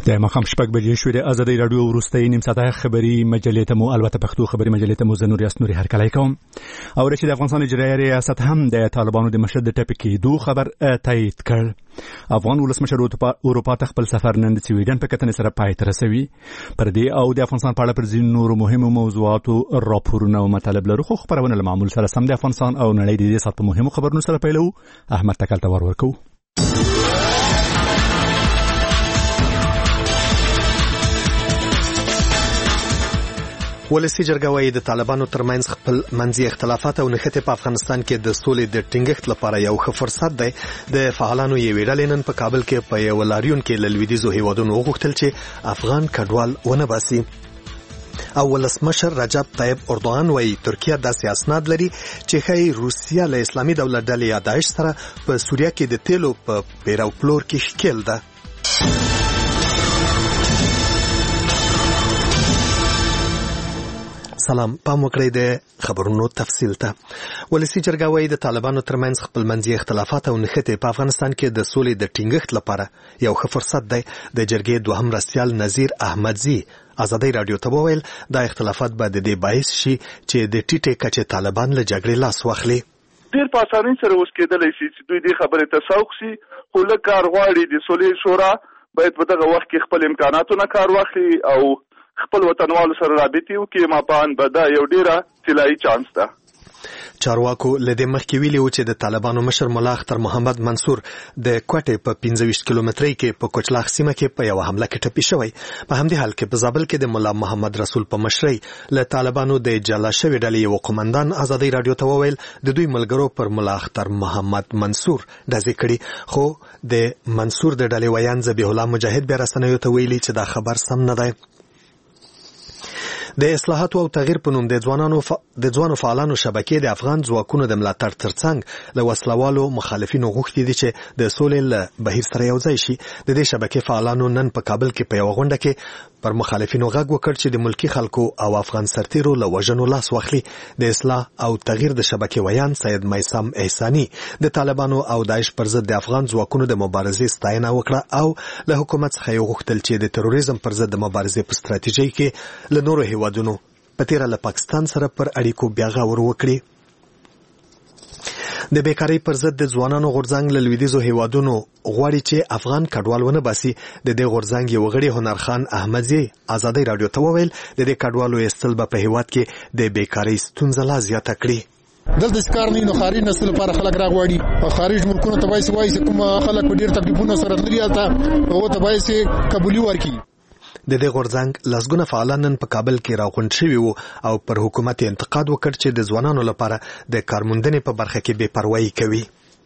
د ماښام 6 بجې شوې د ازادي رادیو وروستۍ نیم ساعته خبري مجلې ته مو البته پښتو خبري مجلې ته مو زنور یاسنوري هرکلی کوم او رشید افغانستان اجرایي ریاست هم د طالبانو د مشر د ټاپي کېدو خبر تایید کړ. افغان ولسمشر اروپا ته خپل سفر نن د سویډن په کتنې سره پای ته رسوي. پر دې او د افغانستان په اړه پر ځینو نورو مهمو موضوعاتو راپورونه او مطالب لرو، خو خبرونه له معمول سره سم د افغانستان او نړۍ د دې سات په مهمو خبرونو سره پیلو. احمد تکل ته ورکو. ولسی جرګه وايي د طالبانو ترمنځ خپل منځي اختلافات او نښتې په افغانستان کې د سولې د ټینګښت لپاره یو ښه فرصت دی. د فعالانو یوې ډلې نن په کابل کې په یو لاریون کې له لویدیځو هیوادونو وغوښتل چې افغان کډوال ونه باسي. او ولسمشر رجب طیب اردوغان وايي ترکیه داسې اسناد لري چې ښایي روسیه له اسلامي دولت ډلې یا داعش سره په سوریه کې د تیلو په پیرو پلور کې ښکیل ده. سلام، پام وکړئ د خبرونو تفصیل ته. ولسی جرګه وايي د طالبانو ترمنځ خپل منځي اختلافات او نښتې په افغانستان کې د سولې د ټینګښت لپاره یو ښه فرصت دی. د جرګې دوهم رئیس نذیر احمدزي ازادي رادیو ته وویل دا اختلافات به د دې باعث شي چې د ټیټې کچې طالبان له جګړې لاس واخلي. ډیر په اسانۍ سره اوس کېدلی شي چې دوی دې خبرې ته سوق شي، خو لږ کار غواړي. د سولې شورا باید په دغه وخت کې خپل امکاناتو نه کار واخلي او خپل وطنوالو سره رابطې وکړي. ما په ان به دا یو ډیره طلایي چانس ده. چارواکو له دې مخکې ویلي و چې د طالبانو مشر ملا اختر محمد منصور د کوټې په 25 کیلومترۍ کې په کوچلاخ سیمه کې په یو حمله کې ټپي شوی. په همدې حال کې په زابل کې د ملا محمد رسول په مشرۍ له طالبانو د جلا شوی ډلې یو قومندان ازادي رادیو ته وویل د دوی ملګرو پر ملا اختر محمد منصور ډزې کړي، خو د منصور د ډلې ویان ذبیح الله مجاهد بیا رسنیو ته ویلي چې دا خبر سم نه دی. د اصلاحاتو او تغییر په نوم د ځوانو فعالانو شبکې د افغان ځواکونو د ملاتړ ترڅنګ له وسلوالو مخالفینو غوښتي دي چې د سولې له بهیر سره یو ځای شي. د دې شبکې فعالانو نن په کابل کې په یو غونډه کې پر مخالفینو غږ وکړ چې د ملکی خلکو او افغان سرتیرو له وژنو لاس واخلي. د اصلاح او تغییر د شبکې ویان سید میثم احسانی د طالبانو او داعش پر ضد د افغان ځواکونو د مبارزې ستاینه وکړه او له حکومت څخه یې غوښتل چې د تروریزم پر ضد د مبارزې په ستراتیژۍ کې له نورو هیوادونو په تیره له پاکستان سره پر اړیکو بیا غور وکړي. د بیکاری پر ضد د ځوانانو غورځنګ له لویدیځو هیوادونو غواړي چې افغان کډوال ونه باسي. د دې غورځنګ یو غړي هنرخان احمدزي ازادي رادیو ته وویل د دې کډوالو ایستل به په هیواد کې د بیکاری ستونزه لا زیاته کړي. دلته کار نه نو خارج نسل لپاره خلک راغواړي او خارج ملکونو ته وایي چې کوم خلک په ډیر تکلیفونو سره تللي او ته وایي قبولي ورکړي. د دې غورځنګ لسګونه فعالان نن په کابل کې راغونډ شوي وو او پر حکومت انتقاد وکړ چې د ځوانانو لپاره د کارموندنې په برخه کې بې پروايي کوي.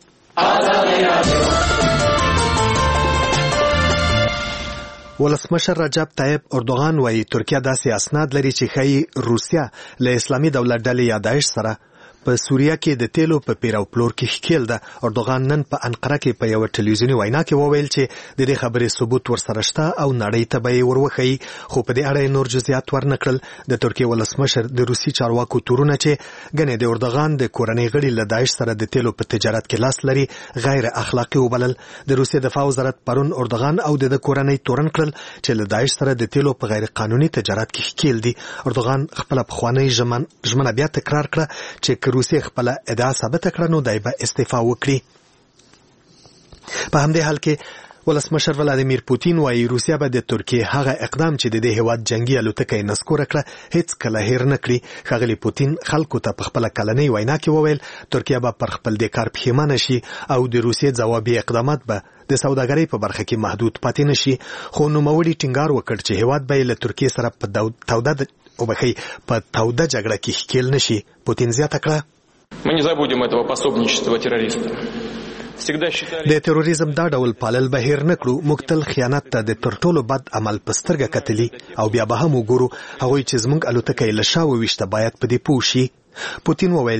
ولسمشر رجب طیب اردوغان وايي ترکیه داسې اسناد لري چې ښایي روسیه له اسلامي دولت ډلې یا داعش سره په سوریه کې د تیلو په پیرو پلور کې ښکیل ده. اردوغان نن په انقره کې په یو ټلویزیوني وینا کې وویل چې د دې خبرې ثبوت ورسره شته او نړۍ ته به یې وروښیي، خو په دې اړه نور جزئیات ورنکړل. د ترکیې ولسمشر د روسي چارواکو تورونه چې ګنې د اردوغان د کورنۍ غړي له داعش سره د تیلو په تجارت کې لاس لري غیر اخلاقی وبلل. د روسیې دفاع وزارت پرون اردوغان او د کورنۍ تورن کړل چې له داعش سره د تیلو په غیر قانوني تجارت کې ښکیل دي. اردوغان خپل پخوانی ژمنه بیا تکرار کړه چې روسیه خپل ادعا ثابت کړه نو دای به استعفا وکړي. په همدې حال کې ولسمشر ولادیمیر پوتین وايي روسیه به د ترکیې هغه اقدام چې د دې هیواد جنگي الوتکه یې نسکوره کړه هیڅ کله هیر نه کړي. ښاغلي پوتین خلکو ته په خپل کلنۍ وینا کې وویل ترکیه به پر خپل د کار پښیمانه شي او د روسیې ځوابي اقدامات به د سوداګرۍ په برخه کې محدود پاتې نشي. خو نوموړي ټینګار وکړ چې هیواد به له ترکیې سره په توده جګړه کې ښکیل نشي. پوتین زیاته کړه Мы не забудем этого пособничества террористам. د تروریزم دا ډول پالل به هیر نکړو. موږ تل خیانت ته د تر ټولو بد عمل په سترګه کتلي او بیا به هم وګورو. هغوی چې زموږ الوتکه یې له شا وویشته باید په دې پوه شي. پوتین وویل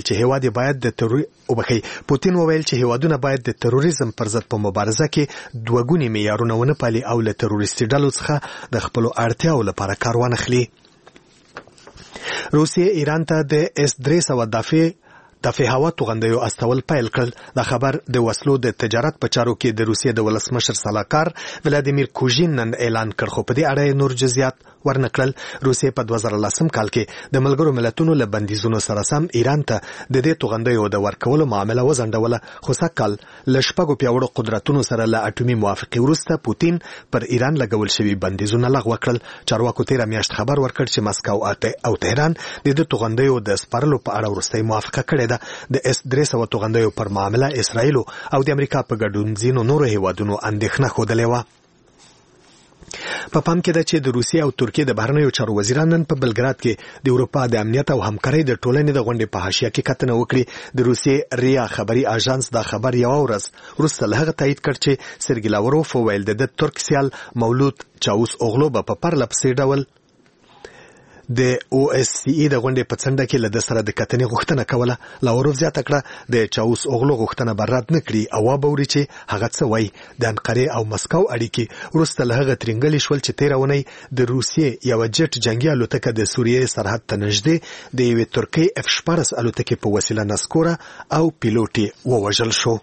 چې هیوادونه باید د تروریزم پر ضد په مبارزه کې دوه معیارونه ونه پالي او له تروریستي ډلو څخه د خپلو اړتیاو لپاره کار وانخلي. روسیې ایران ته د S-300 دافع دفع هوا توغندیو استول پیل کړل. دا خبر د وسلو د تجارت په چارو کې د روسیې د ولسمشر سلاکار ولادیمیر کوژین نن اعلان کړ، خو په دې اړه نور جزئیات ورنکړل. روسیې په 2010 کال کې د ملګرو ملتونو له بندیزونو سره سم ایران ته د دې توغندیو د ورکولو معامله وزندوله، خو سکهال له شپږو پیاوړو قدرتونو سره له اټومي موافقې وروسته پوتین پر ایران لګول شوي بندیزونه لغوه کړل. چارواکو تیره میاشت خبر ورکړ چې مسکو او تهران د دې توغندیو د سپارلو په اړه وروستۍ موافقه کړې ده. د S-300 توغندیو پر معامله اسرائیل او د امریکا په ګډون ځینو نورو هیوادونو اندېښنه ښودلې وه. په پام کې ده چې د روسیې او ترکیې د بهرنیو چارو وزیران نن په بلګراد کې د اروپا د امنیت او همکارۍ د ټولنې د غونډې په حاشیه کې کتنه وکړي. د روسیې ریا خبري اژانس دا خبر یو ورځ وروسته له هغه تایید کړ چې سرګی لاوروف ویل د ترک سیال مولود چاوس اوغلو په پرله پسې ډول د OSCE د غونډې په څنډه کې له سره د کتنې غوښتنه کوله. لاوروف زیاته کړه د چاوس اوغلو غوښتنه برات نه کړي او وبوري چې هغه څه وایي. د انقره او مسکو اړیکې وروسته له هغه ترنګلې شول چې 13 اونۍ د روسیې یو جټ جنگي الوتکه د سوریې سرحد ته نږدې د یوې ترکي F-14 الوتکې په وسیله نسکوره او پیلوټ یې ووژل شو.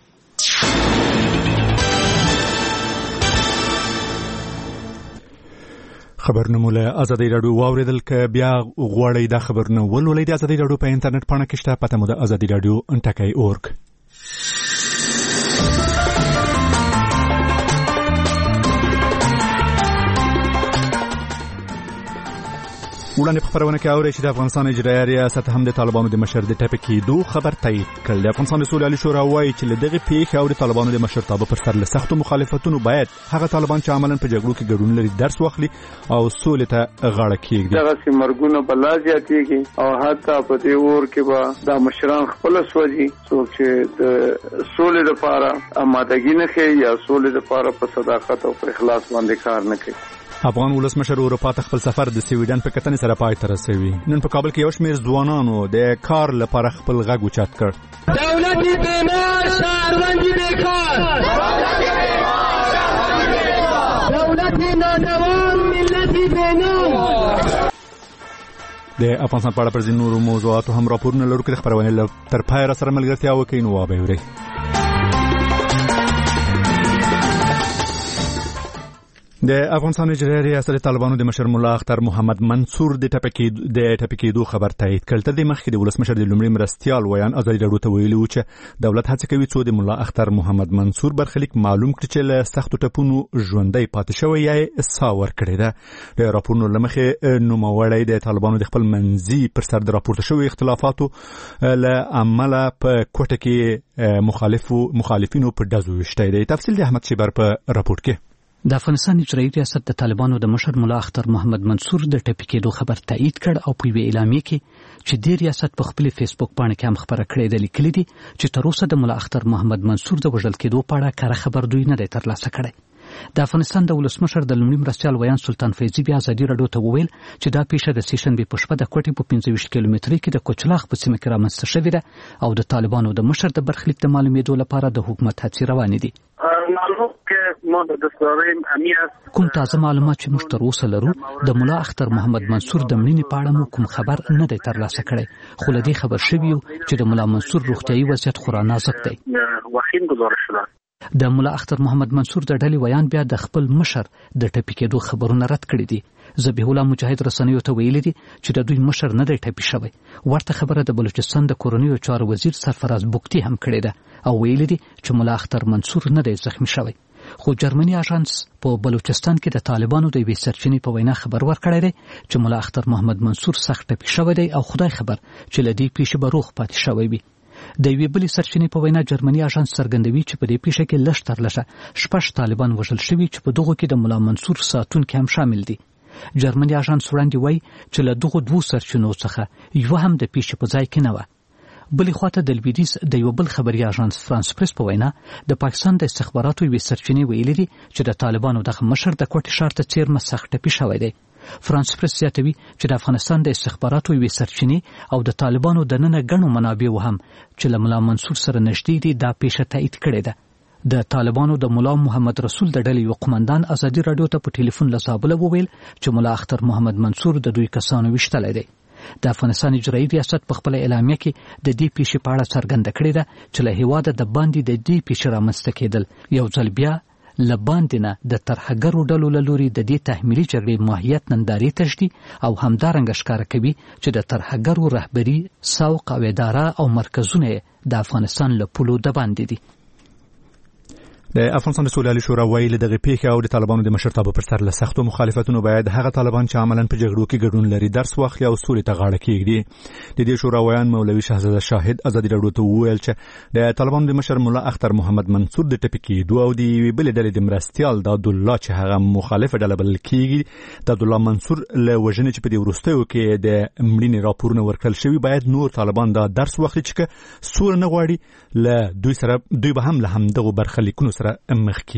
خبرونه مو له ازادي راډیو واوریدل. که بیا غواړئ دا خبرونه ولولئ د ازادي راډیو په انټرنیټ پاڼه کې شته، پته مو د ازادي راډیو ټکی.org. وړاندې په خبرونه کې اورئ چې د افغانستان اجرایي ریاست هم د طالبانو د مشر د ټپي کېدو خبر تایید کړ. د افغانستان د سولې عالي شورا وایي چې له دغې پیښې او د طالبانو د مشرتابه پر سر له سختو مخالفتونو باید هغه طالبان چې عملاً په جګړو کې ګډون لري درس واخلي او سولې ته غاړه کېږدي. دغسې مرګونه به لا زیاتېږي او حتی په دې اور کې به دا مشران خپله سوځي څوک چې د سولې دپاره امادګي نه ښیي یا سولې دپاره په صداقت او په اخلاص باندې کار نه کوي. افغان ولسمشر اروپا ته خپل سفر د سویډن په کتنې سره پای ته رسوي. نن په کابل کې یو شمېر ځوانانو د کار لپاره خپل غږ اوچت کړ. دولتی بیمار شهروندی بیکار، دولتی نادوان ملتی بینام. د افغانستان په اړه پر ځینو نورو موضوعاتو هم راپورونه لرو. که د خبرونې تر پایه را سره ملګرتیا وکړئ نو وابه اورئ. د افغانستان اجرایي ریاست طالبانو د مشر ملا اختر محمد منصور د ټپي کېدو خبر تایید کړ. تر دې مخکې د ولسمشر د لومړي مرستیال ویان ازادي راډیو ته ویلي و چې دولت هڅه کوي څو د ملا اختر محمد منصور برخلیک معلوم کړي چې له سختو ټپونو ژوندی پاتې شوی یا ساه ورکړې ده. د راپورونو له مخې نوموړی د طالبانو د خپل منځي پر سر د راپورته شوي اختلافاتو له امله په کوټه کې مخالفینو په ډزو ویشتی دی. تفصیل د احمد شیبر په راپورټ کې. د افغانستان اجرایي ریاست د طالبانو د مشر ملا اختر محمد منصور د ټپي کېدو خبر تایید کړ او په یوې اعلامیې کې چې د ریاست په خپل فیسبوک باندې کې هم خبره کړې ده لیکلي دي چې تر اوسه د ملا اختر محمد منصور د وژل کېدو په اړه کره خبر دوی نه دی ترلاسه کړی. د افغانستان د ولسمشر د لومړي مرستیال ویان سلطان فیضي بیا ازادي راډیو ته وویل چې دا پیښه د سیشنبې په شپه د کوټې په 25 کیلومترۍ کې د کوچلاغ په سیمه کې رامنځته شوې ده او د طالبانو د مشر د برخلیک د معلومېدو لپاره د حکومت هڅې روانې دي. کوم تازه معلومات چې موږ تر اوسه لرو د ملا اختر محمد منصور د مړینې په اړه مو کوم خبر نه دی ترلاسه کړی، خو له دې خبر شوي یو چې د ملا منصور روغتیایي وضعیت خورا نازک دی. د ملا اختر محمد منصور د ډلې ویان بیا د خپل مشر د ټپي کېدو خبرونه رد کړي دي. ذبیح الله مجاهد رسنیو ته ویلي دي چې د دوی مشر نه دی ټپي شوی. ورته خبره د بلوچستان د کورنیو چارو وزیر سرفراز بوکتی هم کړې ده او ویلي دي چې ملا اختر منصور نه دی زخمی شوی. خو جرمني اژانس په بلوچستان کې د طالبانو د یوې سرچینې په وینا خبر ورکړی دی چې ملا اختر محمد منصور سخت ټپي شوی دی او خدای خبر چې له دې پیښې به روغ پاتې شوی وي. د یوې بلې سرچینې په وینا جرمني اژانس څرګندوي چې په دې پیښه کې لږ تر لږه 6 طالبان وژل شوي چې په دغو کې د ملا منصور ساتونکي هم شامل دي. جرمني اژانس وړاندې وایي چې له دغو 2 سرچینو څخه یو هم د پیښې په ځای کې نه وه. بلې خواته د لویدیځ د یو بل خبري اژانس فرانس پریس په وینا د پاکستان د استخباراتو یوې سرچینې ویلي دي چې د طالبانو دغه مشر د کوټې ښار ته څیرمه سخت ټپي شوی دی. فرانس پریس زیاتوي چې د افغانستان د استخباراتو یوې سرچینې او د طالبانو د ننه ګڼو منابعو هم چې له ملا منصور سره نږدې دي دا پیښه تایید کړې ده. د طالبانو د ملا محمد رسول د ډلې یو قومندان ازادي راډیو ته په ټلیفون له زابله وویل چې ملا اختر محمد منصور د دوی کسانو ویشتلی دی. د افغانستان اجرایي ریاست په خپل اعلامیه کې د دې پیښې په اړه څرګنده کړې ده چې له هیواده د باندې د دې پیښې رامنځته کېدل یو ځل بیا له باندې نه د ترهګرو ډلو له لوري د دې تحمیلي جګړې ماهیت نندارې تشدي او همدارنګه ښکاره کوي چې د ترهګرو رهبري سوق او اداره او مرکزونه د افغانستان له پولو د باندې دي. د افغانستان د سولې شورا ویلي دغه پیښه او د طالبانو د مشرتابه پر سر له سختو مخالفتونو باید هغه طالبان چې عملاً په جګړو کې ګډون لري درس واخلي او سولې ته غاړه کېږدي. د دې شورا ویان مولوي شهزاده شاهد ازادي راډیو ته وویل چې د طالبانو د مشر مولا اختر محمد منصور د ټپي کېدو او د یوې بلې ډلې د مرستیال د عبدالله چې هغه مخالفه ډله بلل کېږي د عبدالله منصور له وژنې چې په دې وروستیو کې د مړینې راپورونه ورکړل شوي باید نور طالبان دا درس واخلي چې سوله نه غواړي له دوی به هم له همدغو برخلیکونو سره مخ کېږي.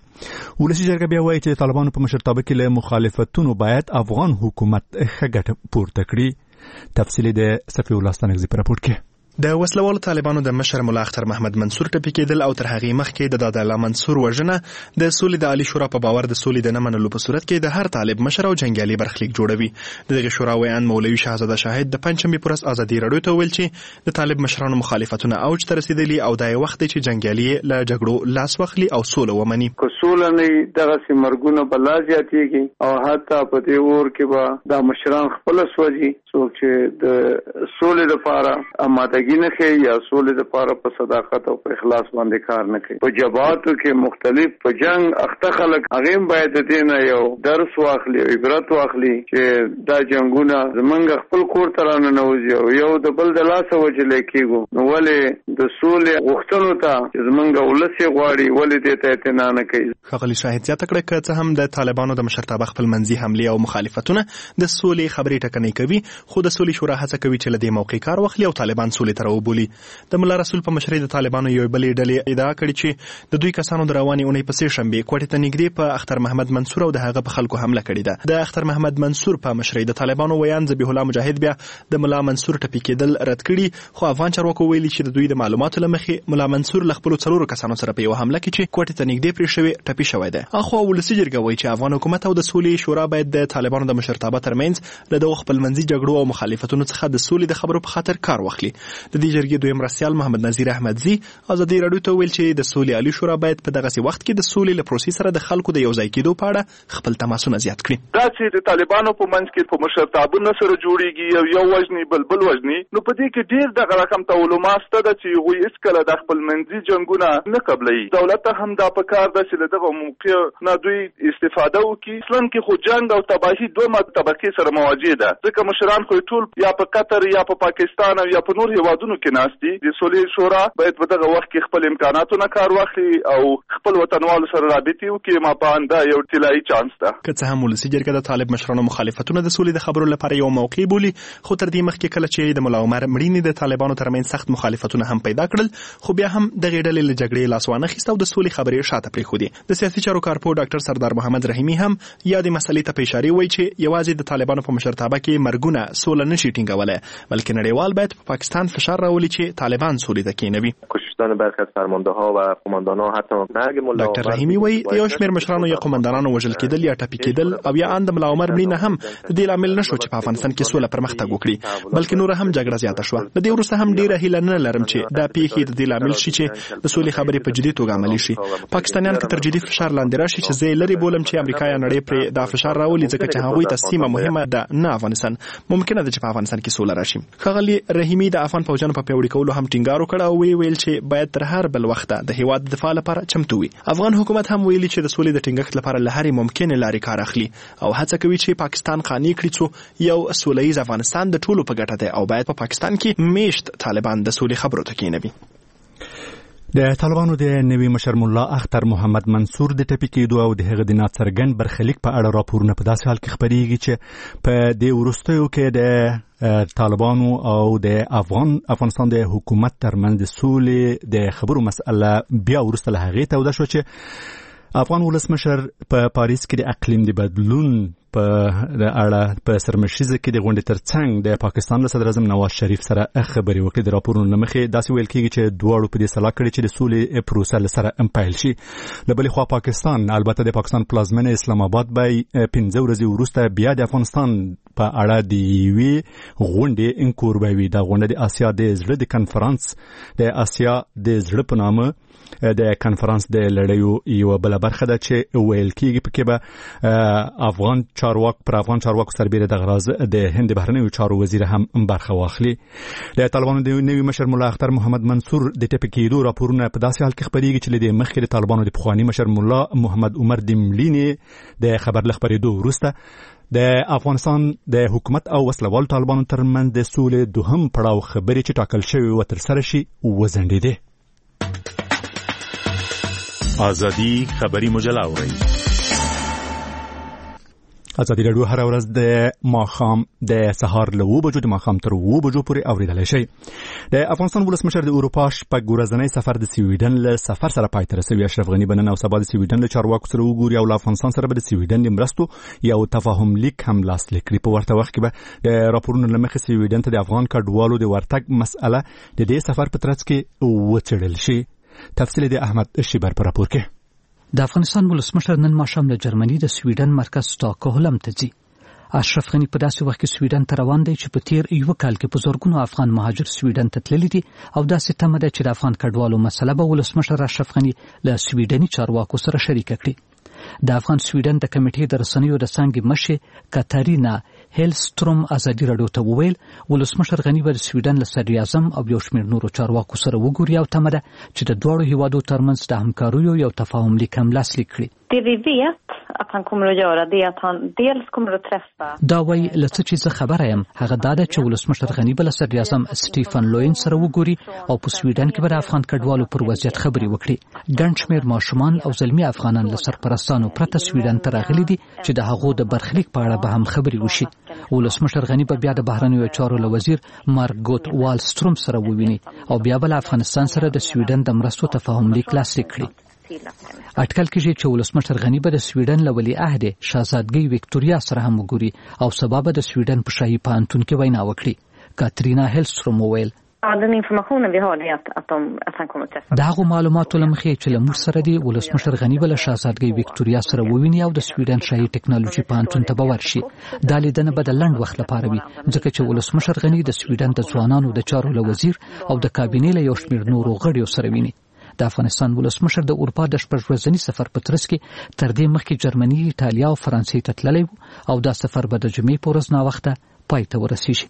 ولسي جرګه بیا وایي چې د طالبانو په مشرتابه کې له مخالفتونو باید افغان حکومت ښه ګټه پورته کړي. تفصیل د صفي الله ستانکزي په راپور کې. د وسلوالو طالبانو د مشر مولا اختر محمد منصور ټپي کېدل او تر هغې مخکې د دادا الله منصور وژنه د سولې د عالی شورا په باور د سولې د نه منلو په صورت کې د هر طالب مشر او جنګیالي برخلیک جوړوي. دغه شورا ویان مولوي شهزاده شاهد د پنځشنبې پر ورځ ازادي راډیو ته ویل چې د طالب مشرانو مخالفتونه اوج ته رسیدلي او د وخت چې جنګیالي له جګړو لاس واخلي او سوله ومني. که سوله نه دغه سیمرګونه بلا زیاتېږي او حتی په دې اور کې به د مشران خپل سوځي څوک چې د سولې لپاره آمادګي نه کوي یا سولې لپاره په صداقت او په اخلاص باندې کار نه کوي. په جبهاتو کې مختلف په جنگ اخته خلک هغه باید د دې نه یو درس واخلي او عبرت واخلي چې دا جنگونه زمونږ خپل کور ته راننوځي او یو د بل د لاسه وجلې کېږو. نو ولې د سولې غوښتنو ته چې زمونږ ولس یې غواړي ولې دې ته اعتنا نه کوي. ښاغلي شاهد زیاته کړه که څه هم د طالبانو د مشرتابه خپل منځي حملې او مخالفتونه د سولې خبرې ټکنۍ کوي خو د سولې شورا هڅه کوي چې له دې موقع کار واخلي او طالبان سولې ته راوبولي. د ملا رسول په مشرۍ د طالبانو یو بلې ډلې ادعا کړې چې د دوی کسانو د روانې اونۍ په سې شنبې کوټې ته نږدې په اختر محمد منصور او د هغه په خلکو حمله کړې ده. د اختر محمد منصور په مشرۍ د طالبانو ویان ذبیح الله مجاهد بیا د ملا منصور ټپي کېدل رد کړي خو افغان چارواکو ویلي چې د دوی د معلوماتو له مخې ملا منصور له خپلو 4 کسانو سره په یو حمله کې چې کوټې ته نږدې پرې شوی ټپي شوی دی. اخو ولسي جرګه وایي چې افغان حکومت او د سولې شورا باید د طالبانو د مشرتابه ترمنځ له دغو خپلمنځي جګړو او مخالفتونو څخه د سولې د خبرو په خاطر کار واخلي. د دې جرګې دویم مرستیال محمد نذیر احمدزي ازادي راډیو ته ویل چې د سولې عالی شورا باید په دغه وخت کې د سولې له پروسې سره د خلکو د یو ځای کېدو په اړه خپل تماسونه زیات کړي. دا چې د طالبانو په منځ کې په مشرتابه سره جوړیږي یو وجنی بلبل وجنی نو په دې کې ډیر دغه رقم تولمات ده چې هغوی هیڅکله د خپل منځي جنګونه نه قبلوي. دولت ته هم دا پکار ده چې دغه موقع نه دوی استفاده وکړي. اصلا کې خو جنگ او تباهي دوه طبقې سره مواجه ده ځکه مشران خو ټول یا په قطر یا په پاکستان او یا په نور هیوادونو کې ناست دي. د سولې شورا باید په دغه وخت کې خپل امکاناتو نه کار واخلي او خپل وطنوالو سره رابطې وکړي. ما پاندا یو طلایي چانس ده. که څه هم ولسي جرګه د طالب مشرانو مخالفتونه د سولې د خبرو لپاره یو موقع بولي خو تر دې مخکې کله چې د ملا عمر مړینې د طالبانو ترمنځ سخت مخالفتونه هم پیدا کړل خو بیا هم دغه ډلې له جګړې لاس وانه خیسته او د سولې خبرې شاته پرېښودې. د سیاسي چارو کارپو ډاکټر سردار محمد رحیمي هم یا د مسلې ته په اشاره وایي چې یوازې د طالبانو په مشرتابه کې مرګونه سوله نشي ټینګولی بلکې نړیوال باید په پاکستان فشار راولي چې طالبان سولې ته کښېنوي. کشتن برخی از فرمانده‌ها و قماندان‌ها حتی مرگ ملا ډاکټر رحیمي وایي یو شمېر مشرانو یا قماندانانو وژل کېدل یا ټپي کېدل او یا ان د ملا عمر مړینه هم د دې لامل نشو چې په افغانستان کې سوله پرمختګ وکړي بلکې نور هم جګړه زیاته شوه. د دې وروسته هم ډیره هیله نه لرم چې دا پیښې د دې لامل شي چې د سولې خبرې په جدي توګه عملي شي. پاکستانیان که تر جدي فشار لاندې راشي چې زه لري بولم چې امریکا یا نړۍ پرې دا فشار راولي ځکه چې هغوی ته سیمه مهمه ده نه افغانستان ممکنه ده چې په افغانستان کې سوله راشي. ښاغلي رحیمي د افغان پوځیانو په پیاوړي کولو هم ټینګار وکړ او ویل چې باید تر هر بل وخت د هیواد دفاع لپاره چمتو وي. افغان حکومت هم ویلي چې د سولې د ټینګښت لپاره له هرې ممکنه لارې کار اخلي او هڅه کوي چې پاکستان قانع کړي چې یو سولهییز افغانستان د ټولو په ګټه دی او باید په پاکستان کې میشت طالبان د سولې خبرو ته کښېنوي. د طالبانو د نوي مشر مولا اختر محمد منصور د ټپي کېدو او د هغه د ناڅرګند برخلیک په اړه راپورونه په داسې حال کې خپرېږي چې په دې وروستیو کې د طالبانو او د افغانستان د حکومت ترمنځ د سولې د خبرو مسأله بیا وروسته له هغې توده شوه چې افغان ولسمشر په پاریس کې د اقلیم د بدلون په اړه په سرمشيزه کې د غونډې ترڅنګ د پاکستان له صدر اعظم نواز شریف سره خبرې وکړې. د راپورونو لمخې داسې ویل کېږي چې دواړو په دې سلا کړې چې د سولې پروسه سره پیل شي. له بلې خوا پاکستان البته د پاکستان پلازمینه اسلام آباد به 15 ورځې وروسته بیا د افغانستان په اړه د یوې غونډې انکوربوي. دا غونډه د آسیا د زړه د کنفرانس د آسیا د زړه په نامه د کنفرانس د لړیو یو بل برخه ده چې ویل کېږي پکې به افغان چارواکو سربېره د غراز د هند بهرنیو چارو وزیر هم برخه واخلي. د طالبانو د نوي مشر مولا اختر محمد منصور د ټپي کېدو راپورونه په داسې حال کې خبرېږي چې د مخکې د طالبانو د پخواني مشر مولا محمد عمر دملینی د خبر له خبرېدو وروسته د افغانستان د حکومت او وسلوال طالبانو ترمنځ د سولې دوهم پړاو خبرې چې ټاکل شوی و تر سره شي وځنډېدې. ازادي خبري مجله اوري. ازادي رادیو هر ورځ د ماښام د سهار له 9 بجو د ماښام تر 9 بجو پورې اوریدلای شي. د افغانستان ولسمشر د اروپا شپږ ورځنی سفر د سویډن له سفر سره پای ته رسوي. اشرف غنی بنن او سبا د سویډن له چارواکو سره وګوري او له افغانستان سره به د سویډن د مرستو یو تفاهم لیک هم لاسلیک کړي. په ورته وخت کې به د راپورونو لمخې سویډن ته د افغان کډوالو د ورتګ مسأله د دې سفر په ترڅ کې وڅېړل شي. تفصیل د احمد شیبر پر راپور کې. د افغانستان ولسمشر نن ماښام له جرمني د سویډن مرکز ستاکهولم ته ځي. اشرف غنی په داسې وخت کې سویډن ته روان دی چې په تیر یو کال کې په زورګونو افغان مهاجر سویډن ته تللي دي او داسې تمه ده چې د افغان کډوالو مسله به ولسمشر اشرف غنی له سویډني چارواکو سره شریک کړي. د افغان سویډن د کمیټې د رسنیو د څانګې مشر کاتارینا هیلستروم ازادي رادیو ته وویل ولسمشر غنی به د سویډن له صدر اعظم او یو شمېر نورو چارواکو سره وګوري او تمه ده چې د دواړو هیوادو ترمنځ د همکاریو یو تفاهم لیک هم لاسلیک کړي. Det vi vet att han kommer att göra det att han dels kommer att träffa دا وایي لڅ چې زه خبره یم هغه دا ده چې ولسمشر غنی بل صدر اعظم سټیفن لوین سره وګوري او په سویډن کې به د افغان کډوالو پر وضعیت خبرې وکړي. ګڼ شمېر ماشومان او زلمی افغانان له سرپرستانو پرته سویډن ته راغلي دي چې د هغو د برخلیک په اړه به هم خبرې وشي. ولسمشر غنی په بیا د بهرنیو چارو له وزیر مارګوت والستروم سره وویني او بیا بل افغانستان سره د سویډن د مرستو تفاهم لیک لاسلیک کړي. اټکل کېږي چې ولسمشر غنی به د سویډن له ولیعهد شاهزادګۍ وکټوریا سره هم وګوري او سبا به د سویډن په شاهي پوهنتون کې وینا وکړي. کاترینا هیلستروم وویل den informationen vi har är att han kommer att träffa. دا غو معلوماتو لمخې چې لمر سره دی ولسمشر غنی بل شاهزادګۍ وکټوریا سره وویني او د سویډن شاهي ټکنالوژي پوهنتون ته به ورشي. دا لیدنه به د لنډ وخت لپاره وي ځکه چې ولسمشر غنی د سویډن د ځوانانو د چارو له وزیر او د کابینې له یو شمېر نورو غړیو سره ویني. د افغانستان ولسمشر د اروپا د شپږ ورځني سفر په ترڅ کې تر دې مخکې جرمني، ایټالیا او فرانسې ته تللی او دا سفر به د جمعې په ورځ ناوخته پای ته ورسیږي.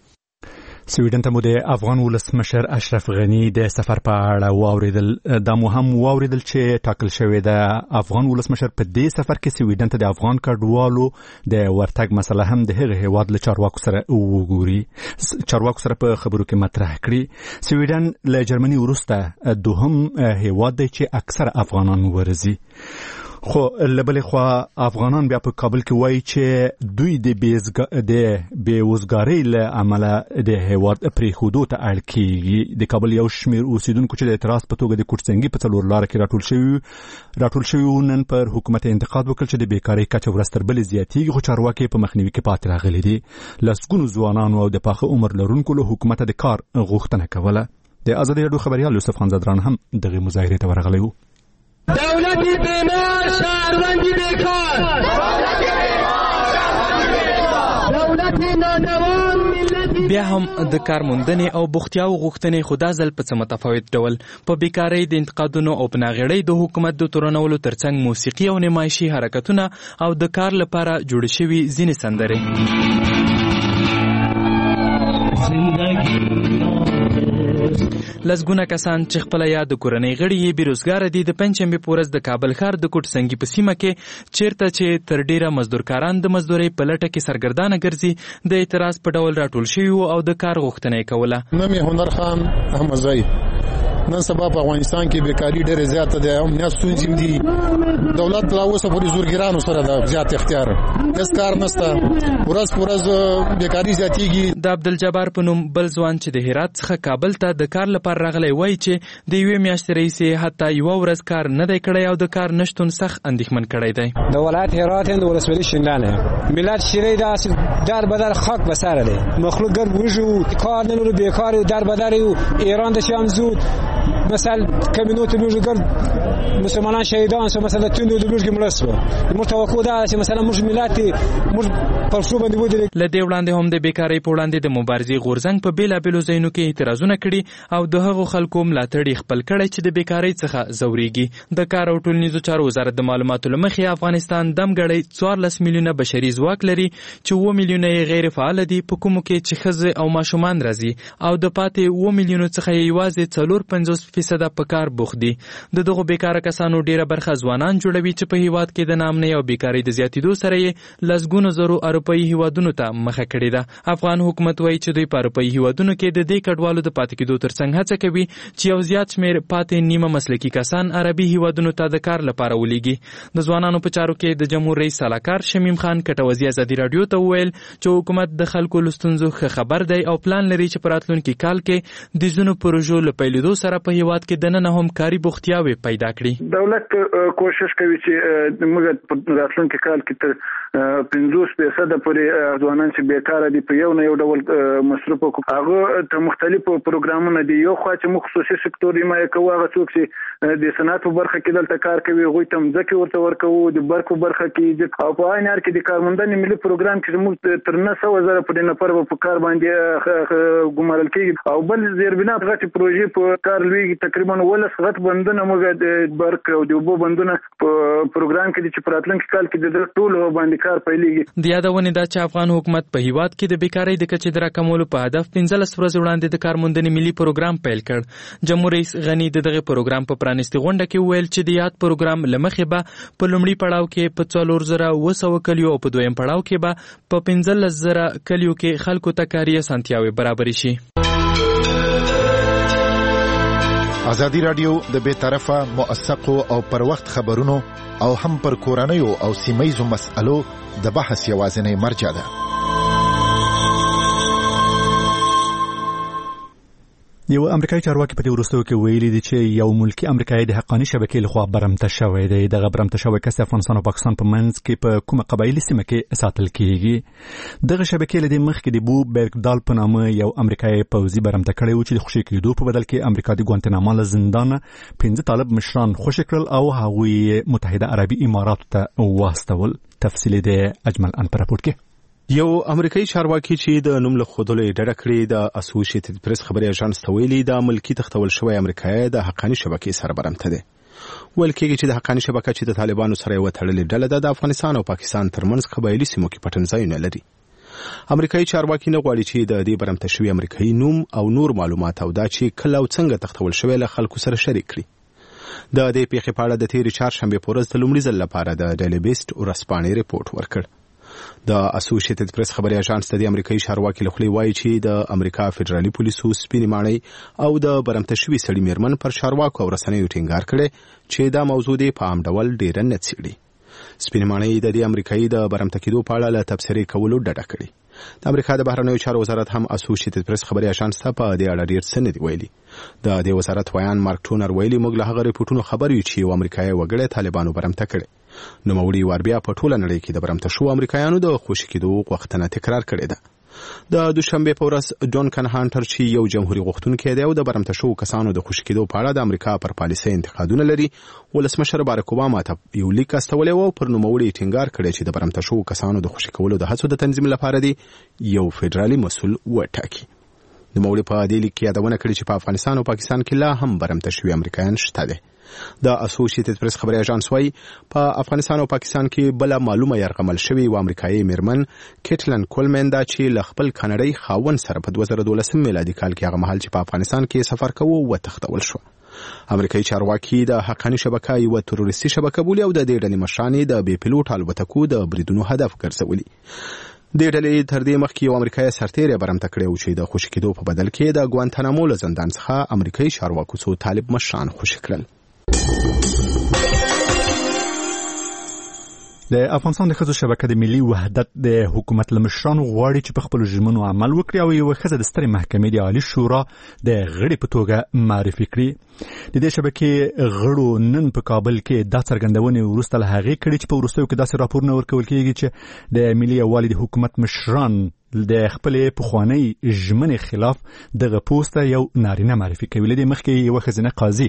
سویډن ته مو د افغان ولسمشر اشرف غنی د سفر په اړه واوریدل. دا مو هم واوریدل چې ټاکل شوی د افغان ولسمشر په دې سفر کې سویډن ته د افغان کډوالو د ورتګ مسله هم د هغه هیواد له چارواکو سره وګوري. چارواکو سره په خبرو کې مطرح کړي. سویډن له جرمني وروسته دوهم هیواد دی چې اکثر افغانان ورزي. خو لبلې خوا افغانان بیا په کابل کې وایي چې دوی د بېوزګارۍ له امله د هیواد پرېښودو ته اړ کېږي. د کابل یو شمېر اوسیدونکو چې د اعتراض په توګه د کوټسنګي په څلور لاره کې راټول شوي نن پر حکومت انتقاد وکړ چې د بیکارۍ کچه ورځ تر بلې زیاتېږي خو چارواکي په مخنیوي کې پاتې راغلي دي. لسګونو ځوانانو او د پاخه عمر لرونکو له حکومته د کار غوښتنه کوله. د ازادي راډیو خبریال یوسف خانزادران هم دغه مظاهرې ته ورغلی و. دولتی بیمار شهروندی بیکار دولتی نادوان ملتی بیا هم د کارموندنې او بوختیاو غوښتنې خدا ځل په څه متفاوت ډول په بیکارۍ د انتقادونو او په ناغېړۍ د حکومت د تورنولو ترڅنګ موسیقي او نمایشي حرکتونه او د کار لپاره جوړې شوي ځینې سندرې. لسګونه کسان چې خپله یا د کورنۍ غړي یې بېروزګاره دي د پنجشنبې په ورځ د کابل ښار د کوټسنګي په سیمه کې چیرته چې تر ډېره مزدورکاران د مزدورۍ په لټه کې سرګردانه ګرځي د اعتراض په ډول راټول شوي وو او د کار غوښتنه یې کوله. نوم یې هنر خان احمدزی نن سبا په افغانستان کې بیکاری ډېره زیاته ده، امنیت ستونزې دي. دولت لا اوسه پورې زورګرانو سره د زیات اختیار هیڅ کار نشته، ورځ په ورځ بیکاری زیاتېږي. د عبدالجبار په نوم بل ځوان چې د هرات څخه کابل ته د کار لپاره راغلی وایي چې د یوې میاشتې راهیسې حتی یوه ورځ کار نه دی کړی او د کار نشتون سخت اندېښمن کړی دی. د ولایت هرات د ولسوالۍ شینډانه ملت شیرې داسې در بدر خاک به سر دی، مخلوق گر وژو کار نه لرو، بیکار در بدر ایران د شام زود مثلا کمینوت بوجگر مسلمانان شهیدان سو مثلا توندو د بوجګ ملسو موږ توقع ده چې مثلا موږ ملت موږ پر شو باندې ودرې. لدې وړاندې هم د بیکاری په وړاندې د مبارزې غورځنګ په بیلابېلو ځایونو کې اعتراضونه کړي او د هغو خلکو ملاتړ خپل کړی چې د بیکاری څخه ځوريږي. د کار او ټولنیزو چارو وزارت د معلوماتو له مخې افغانستان دمګړی 14 میلیونه بشري ځواک لري چې 7 میلیونه غیر فعال دي، په کومو کې چې ښځې او ماشومان راځي او د پاتې 7 میلیونو څخه یوازې 4.50% په کار بوخت دي. دغه بیکاره کسانو ډیره برخه ځوانان جوړوي چې په هیواد کې د نامنۍ او بیکاری د زیاتېدو سره یې لسګونو زرو اروپایي هیوادونو ته مخه کړې ده. افغان حکومت وایي چې دوی په اروپایي هیوادونو کې د دې کډوالو د پاتې کېدو ترڅنګ هڅه کوي چې یو زیات شمېر پاتې نیمه مسلکي کسان عربي هیوادونو ته د کار لپاره ولیږي. د ځوانانو په چارو کې د جمهور رئیس سلاکار شمیم خان کټوزی ازادي رادیو ته وویل چې حکومت د خلکو له ستونزو ښه خبر دی او پلان لري چې په راتلونکي کال کې د ځینو پروژو له پیلېدو سره په هیواد کې دننه هم کاري بوختیاوې پیدا کړي. دولت کوشش کوي چې موږ په راتلونکي کال کې تر 50% پورې ځوانان چې بیکاره دي په یو نه یو ډول مصرف وکړو. هغه ته مختلفو پروګرامونه دي. یو خوا چې موږ خصوصي سکتور حمایه کوو، هغه څوک چې د صنعت په برخه کې دلته کار کوي هغوی ته مځکې ورته ورکوو، د برق په برخه کې او په عین حال کې د کارموندنې ملي پروګرام کې موږ تر 900,000 پورې نفر په کار باندې ګمارل کېږي. او بل زیربنا غټ پروژې په کار لویږي، تقریبا 12 غټ بندونه موږ د برق او د اوبو بندونه په پروګرام کې چې په راتلونکي کال کې د ټولو باندې کار پیلېږي. د یادونې ده چې افغان حکومت په هیواد کې د بیکاری د کچې د راکمولو په هدف 15 ورځې وړاندې د کارموندنې ملي پروګرام پیل کړ. جمهور رئیس غني دغه پروګرام په پرانیستي غونډه کې ویل چې د یاد پروګرام لمخې به په لومړي پړاو کې په 4,200 کلیو او په دویم پړاو کې به په 15,000 کلیو کې خلکو ته کاري اسانتیاوې برابرې شي. ازادي رادیو د بې طرفه موثقو او پر وخت خبرونو او هم پر کورنیو او سیمه‌یزو مسألو د بحث یوازینی مرجع ده. یو امریکایي چارواکي په دې وروستیو کې ویلي دي چې یو ملکی امریکایي د حقاني شبکې لخوا برمته شوی دی. دغه برمته شوی کس د افغانستان او پاکستان په منځ کې په کومه قبایلي سیمه کې ساتل کیږي. دغه شبکې له دې مخکې د بو برګدال په نامه یو امریکایي پوځي برمته کړی و چې د خوشي کېدو په بدل کې امریکا د ګوانتنامو له زندان 15 طالب مشران خوشي کړل او هغوی متحده عربي اماراتو ته واستول. تفصیل د اجمل ان پر راپورټ کې یو امریکایي چارواکي چې د نوم له خودلو ډډه کړې د اسوسییټډ پریس خبري اژانس ته ویلي د ملکی تختول شوی امریکایي د حقاني شبکې سره برمته ده. ویل کېږي چې د حقاني شبکې چې د طالبانو سره یو تړلې ډله ده د افغانستان او پاکستان ترمنځ قبایلی سیمو کې پټنځایونه لري. امریکایي چارواکي نه غواړي چې د دې برمته شوی امریکایي نوم او نور معلومات او دا چې کله او څنګه تختول شوی له خلکو سره شریک کړي. د دې پیښې په اړه د تیرې چهارشنبه په ورځ د لومړي ځل لپاره د ډیلی بیسټ ورځپاڼې ریپورت ورکړ. د اسوسییټډ پریس خبري اژانس د امریکایي چارواکي له خوا وایي چې د امریکا فدرالي پولیسو سپینې ماڼۍ او د برمته شوی سړي میرمن پر چارواکو او رسنیو ټینګار کړي چې دا موضوع دی په عام ډول ډیر نه څېړي. سپینې ماڼۍ د دې امریکایي د برمته کېدو په اړه له تبصرې کولو ډډه کړې. د امریکا د بهرنیو چارو وزارت هم اسوسییټډ پریس خبري اژانس ته په دې اړه ډیر څه نه دی ویلي. د دې وزارت ویان مارک ټونر ویلي موږ له هغه ریپورتونو خبر یو چې یو امریکایي وګړی طالبانو برمته کړي. نو موړي واربیا په ټوله نړۍ کې د برمته شو امریکایانو د خوشي کېدو غوښتنه تکرار کړې ده. د دوشنبه په ورځ ډونکن هانټر چې یو جمهوریت غوښتونکی دی او د برمته شو کسانو د خوشي کېدو په اړه د امریکا پر پالیسۍ انتقادونه لري، ولسمشر بارک اوباما ته یو لیک استولی و پر نوموړي ټینګار کړی چې د برمته شو کسانو د خوشي کولو د هڅو د تنظیم لپاره دی یو فدرالي مسؤل وټاکي. نوموړي په دې لیک کې یادونه کړې چې په افغانستان او پاکستان کې لا هم برمته شوي امریکایان شته دي. د اسوسییټډ پریس خبري اژانس وايي په افغانستان او پاکستان کې بل معلومه يرغمل شوی و امریکایي میرمن کټلن کولمن دا چې ل خپل کاناډي خاوند سره په 2012 میلادي کال کې هغه مهال چې په افغانستان کې سفر کوو و تختول شو. امریکایي چارواکي د حقاني شبکې یو تروریستي شبکه بولي او د دې ډلې مشران د بي پيلوټ الوتکو د بریدونو هدف ګرځولي. د ډلې تر دې مخکې یو امریکایي سرتیری برمته کړی و چې د خوشي کېدو په بدل کې د ګوانتانامو له زندان څخه امریکایي چارواکو څو طالب مشران خوشي کړل. د افغانستان د ښځو شبکه د ملي وحدت د حکومت له مشرانو غواړي چې په خپلو ژمنو عمل وکړي او یوه ښځه د سترې محکمې د عالي شورا د غړي په توګه معرفي کړي. د دې شبکې غړو نن په کابل کې دا څرګندونې وروسته له هغې کړي چې په وروستیو کې داسې راپورونه ورکول کېږي چې د ملي یووالي د حکومت مشران د خپلې پخوانۍ ژمنې خلاف دغه پوسته یو نارینه معرفي کوي. له دې مخکې یوه ښځینه قاضي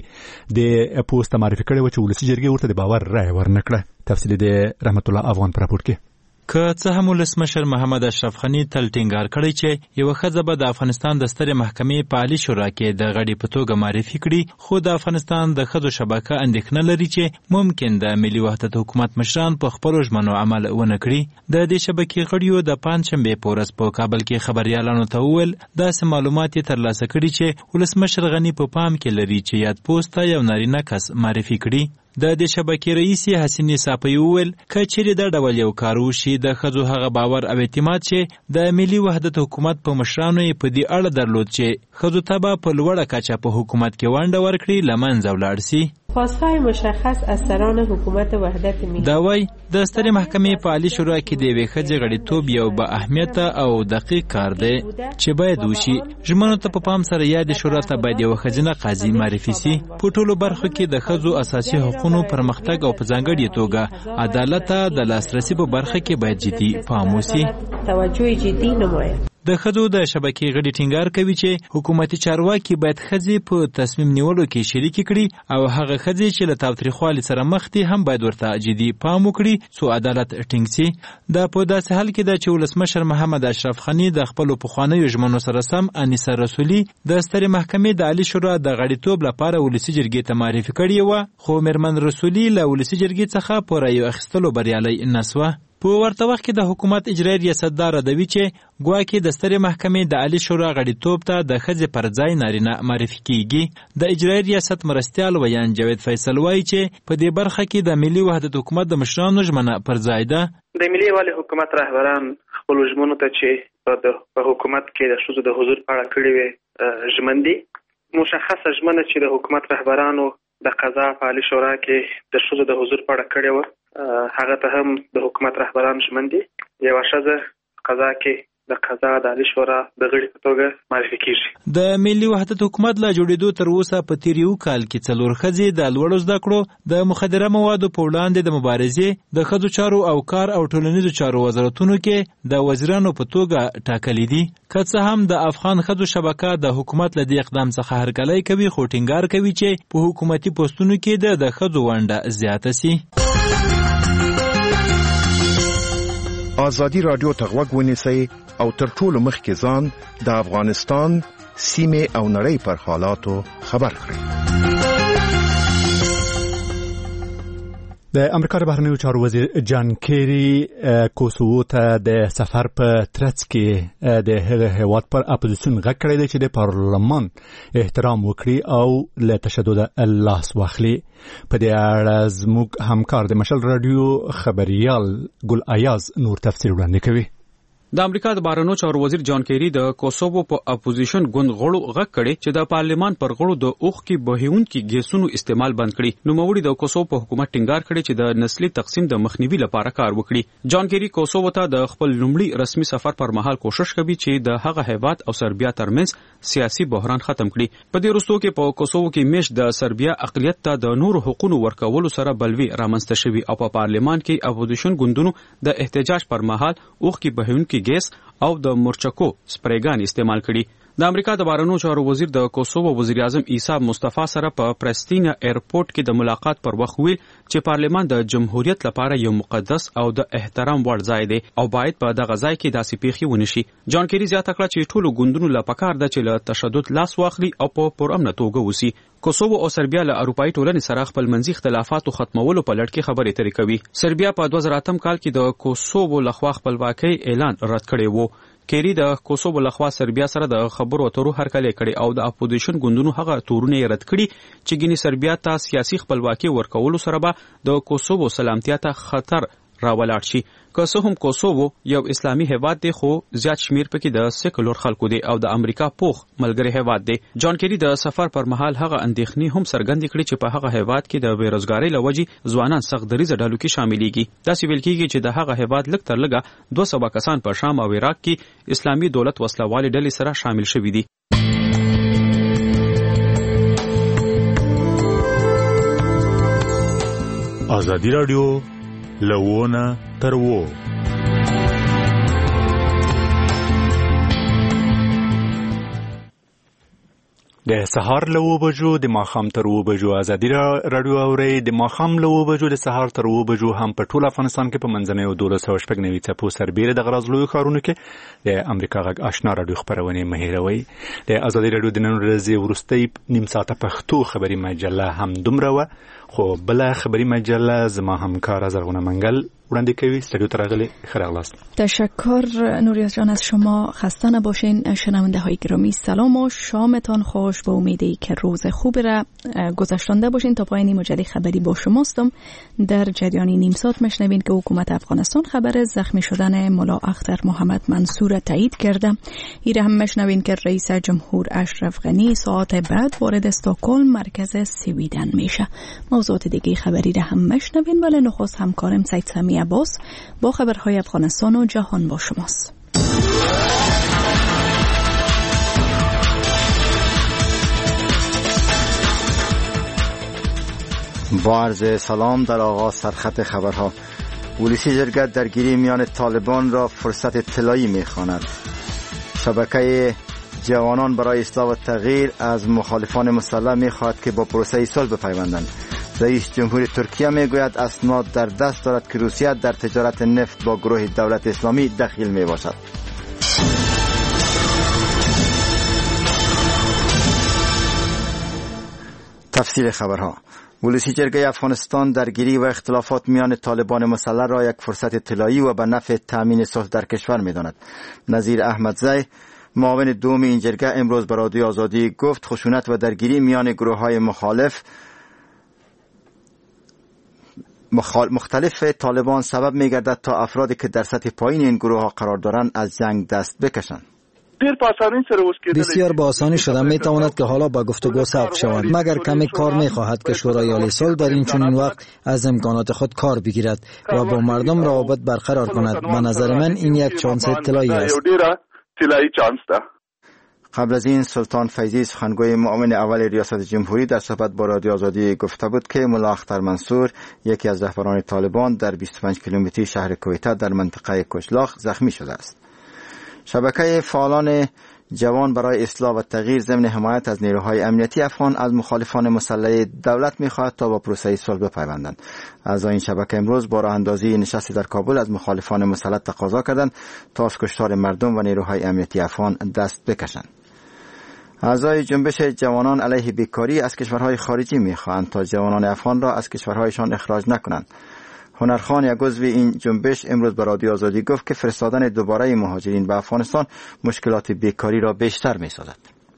د پوسته معرفي کړې وه چې ولسي جرګې ورته د باور رایه ورنه کړه. تفصیل د رحمت الله افغان په راپور کې. که څه هم ولسمشر محمد اشرف غنی تل ټینګار کړی چې یوه ښځه به د افغانستان د سترې محکمې په عالي شورا کې د غړي په توګه معرفي کړي، خو د افغانستان د ښځو شبکه اندېښنه لري چې ممکن د ملي وحدت حکومت مشران په خپلو ژمنو عمل ونه کړي. د دې شبکې غړیو د پنجشنبې په ورځ په کابل کې خبریالانو ته وویل داسې معلومات یې ترلاسه کړي چې ولسمشر غنی په پام کې لري چې یاد پوسته یو نارینه کس معرفي کړي. د دې شبکې رئیس حسینې صافی وویل که چیرې دا ډول یو کار وشي د ښځو هغه باور او اعتماد چې د ملي وحدت حکومت په مشرانو یې په دې اړه درلود چې ښځو ته به په لوړه کچه په حکومت کې ونډه ورکړي له منځه ولاړ سي. خواستهای مشخص از سران حکومت وحدت ملی دا وایي د سترې محکمې په عالي شورا کې د یوې ښځې غړیتوب یو با اهمیته او دقیق کار دی چې باید وشي. ژمنو ته په پام سره یادې شورا ته باید یوه ښځینه قاضي معرفي سي. په ټولو برخو کې د ښځو اساسي حقونو پرمختګ او په ځانګړې توګه عدالت ته د لاسرسي په برخه کې باید جدي پام وشي. توجه جدي نماید. د ښځو د شبکې غړي ټینګار کوي چې حکومتي چارواکي باید ښځې په تصمیم نیولو کې شریکې کړي او هغه ښځې چې له تاوتریخوالي سره مخ دي هم باید ورته جدي پام وکړي څو عدالت ټینګ سي. دا په داسې حال کې ده چې ولسمشر محمد اشرف غني د خپلو پخوانیو ژمنو سره سم انیسه رسولي د سترې محکمې د عالي شورا د غړیتوب لپاره ولسي جرګې ته معرفي کړې وه، خو میرمن رسولي له ولسي جرګې څخه په رایو اخیستلو بریالی نه سوه. په ورته وخت کې د حکومت اجرایي ریاست دار ردوي چې ګواکې د سترې محکمې د عالي شورا غړیتوب ته د ښځې پر ځای نارینه معرفي کیږي. د اجرایي ریاست مرستیال ویان جاوید فیصل وایي چې په دې برخه کې د ملي وحدت حکومت د مشرانو ژمنه پر ځای ده. د ملي یووالي حکومت رهبران خپلو ژمنو ته چې په حکومت کې د ښځو د حضور په اړه کړې وې ژمن دي. مشخصه ژمنه چې د حکومت رهبرانو د قضا په عالي شورا کې د ښځو د حضور په اړه کړې وه، هغه ته هم د حکومت رهبران ژمن دي. یوه ښځه قضا کې د قضا د عالي شورا د غړي په توګه معرفي کیږي. د ملي وحدت حکومت له جوړېدو تر اوسه په تیر یو کال کې 4 ښځې د لوړو زده کړو د مخدره موادو په وړاندې د مبارزې د ښځو چارو او کار او ټولنیزو چارو وزارتونو کې د وزیرانو په توګه ټاکلي دي. که څه هم د افغان ښځو شبکه د حکومت له دې اقدام څخه هرکلی کوي، خو ټینګار کوي چې په حکومتي پوستونو کې د ښځو ونډه زیاته سي. آزادی رادیو ته غوږ ونیسئ او تر ټولو مخکې ځان د افغانستان سیمې او نړۍ پر حالاتو خبر کړئ. د امریکا د بهرنیو چارو وزیر جان کیری کوسوو ته د سفر په ترڅ کې د هغه هیواد پر اپوزیسیون غږ کړی دی چې د پارلمان احترام وکړي او له تشدد لاس واخلي. په دې اړه زموږ همکار د مشل رادیو خبريال ګل ایاز نور تفصیل وړاندې کوي. د امریکا د بهرنیو چارو وزیر جان کیری د کوسوو په اپوزیشن ګوند غړو غږ کړي چې د پارلمان پر غړو د اوخ کې بهیونکي ګیسونو استعمال بند کړي. نوموړي د کوسوو په حکومت ټینګار کړي چې د نسلي تقسیم د مخنیوي لپاره کار وکړي. جان کیری کوسوو ته د خپل لومړي رسمي سفر پر مهال کوشش کوي چې د هغه هیواد او سربیا ترمنځ سیاسي بحران ختم کړي. په دې وروستو کې په کوسوو کې میش د سربیا اقلیت ته د نورو حقوقو ورکولو سره بلوي رامنځته شوي او په پارلمان کې اپوزیشن ګوندونو د احتجاج پر مهال اوخ کې بهیونکي ګیس او د مورچکو سپریګان استعمال کړي. د امریکا د بهرنیو چارو وزیر د کوسوو وزیر اعظم عیسی مصطفی سره په پرستینا ایرپورټ کې د ملاقات پر وخت ویل چې پارلمان د جمهوریت لپاره یو مقدس او د احترام وړ ځای دی او باید په دغه ځای کې داسې پیښې ونشي. جان کیری زیاته کړه چې ټولو ګوندونو له پکار ده چې له تشدد لاس واخلي او په پرامن توګه وسی. کوسوو او سربیا له اروپאי ټولنې سره خپل منځي اختلافاتو ختمولو په لړ کې خبرې اترې کوي. سربیا په 2008 کال کې د کوسوو لخوا خپلواکۍ اعلان رد کړی وو. کیری د کوسوو لخوا سربیا سره د خبرو اترو هرکلی کړي او د اپوزیشن ګوندونو هغه تورونه رد کړي چې ګینی سربیا ته سیاسي خپلواکي ورکولو سره به د کوسوو سلامتیا ته خطر راولاړ شي. که څه هم کوسوو یو اسلامي هیواد دی خو زیات شمیر پکې د سیکولر خلکو دی او د امریکا پوخ ملګری هیواد دی. جان کیری د سفر پر مهال هغه اندېښنې هم څرګندې کړې چې په هغه هیواد کې د بیروزګارۍ له وجې ځوانان سخت دریځه ډلو کې شاملېږي. داسې ویل کېږي چې د هغه هیواد لږ تر لږه 200 کسان په شام او عراق کې اسلامي دولت وسلوالې ډلې سره شامل شوي دي. ازادي راډیو لوونه تر وو. د سهار له 9 بجو د ماښام تر 9 بجو ازادي راډیو اوري. د ماښام له 9 بجو د سهار تر 9 بجو هم په ټول افغانستان کې په منځنۍ 1290 څپو سربېره د غرض لوی ښارونو کې د امریکا غږ آشنا راډیو خبرونه مهیروي. د ازادي راډیو د نن ورځې وروستۍ نیم ساعته پښتو خبري مجله هم دومره و، خو بل خبري مجله زما همکار زرغونه منگل وړاندې کوي. استودیو ته راغلي، ښه راغلاست. تشکر نوریاز جان، از شما خسته نباشین. شنونده های گرامی سلام و شامتان خوش. با امیدی که روز خوبی را گذشتنده باشین. تا پایان مجله خبری با شماستم. در جریان نیم ساعت میشنوین که حکومت افغانستان خبر زخمی شدن ملا اختر محمد منصور تایید کرده. این هم میشنوین که رئیس جمهور اشرف غنی ساعت بعد وارد استکهلم مرکز سویدن میشه. موضوعات دیگه خبری را هم میشنوین، ولی نخست همکارم سید سمی عباس با خبرهای افغانستان و جهان با شماست. با عرض سلام در آغاز سرخط خبرها. پلیس جرگه درگیری میان طالبان را فرصت طلایی می‌خواند. شبکه جوانان برای اصلاح و تغییر از مخالفان مسلح می‌خواهد که با پروسه صلح بپیوندند. رئیس جمهور ترکیه میگوید اسناد در دست دارد که روسیه در تجارت نفت با گروه دولت اسلامی دخیل میباشد. تفصیل خبرها. ولسی جرگه افغانستان درگیری و اختلافات میان طالبان مسلح را یک فرصت طلایی و به نفع تامین صلح در کشور میداند. نظیر احمدزی معاون دوم این جرگه امروز به رادیو آزادی گفت خشونت و درگیری میان گروه‌های مختلف طالبان سبب می‌گردد تا افرادی که در سطح پایین این گروه‌ها قرار دارند از جنگ دست بکشند. بسیار با آسانی شده میتواند که حالا با گفتگو سبک شود، مگر کمی کار میخواهد که شورای عالی صلح در این چنین وقت از امکانات خود کار بگیرد و با مردم روابط برقرار کند. به نظر من این یک چانس طلایی است. قبل از این سلطان فیضی سخنگوی معاون اول ریاست جمهوری در صحبت با رادیو آزادی گفته بود که ملا اختر منصور یکی از رهبران طالبان در 25 کیلومتری شهر کویته در منطقه کشلاخ زخمی شده است. شبکه فعالان جوان برای اصلاح و تغییر ضمن حمایت از نیروهای امنیتی افغان از مخالفان مسلح دولت می‌خواهد تا با پروسه صلح بپیوندند. اعضای این شبکه امروز با راه اندازی نشستی در کابل از مخالفان مسلح تقاضا کردند تا از کشتار مردم و نیروهای امنیتی افغان دست بکشند. اعضای جنبش جوانان علیه بیکاری از کشورهای خارجی می‌خواهند تا جوانان افغان را از کشورهایشان اخراج نکنند. هنرخان یک عضو این جنبش امروز به رادیو آزادی گفت که فرستادن دوباره مهاجرین به افغانستان مشکلات بیکاری را بیشتر می‌سازد.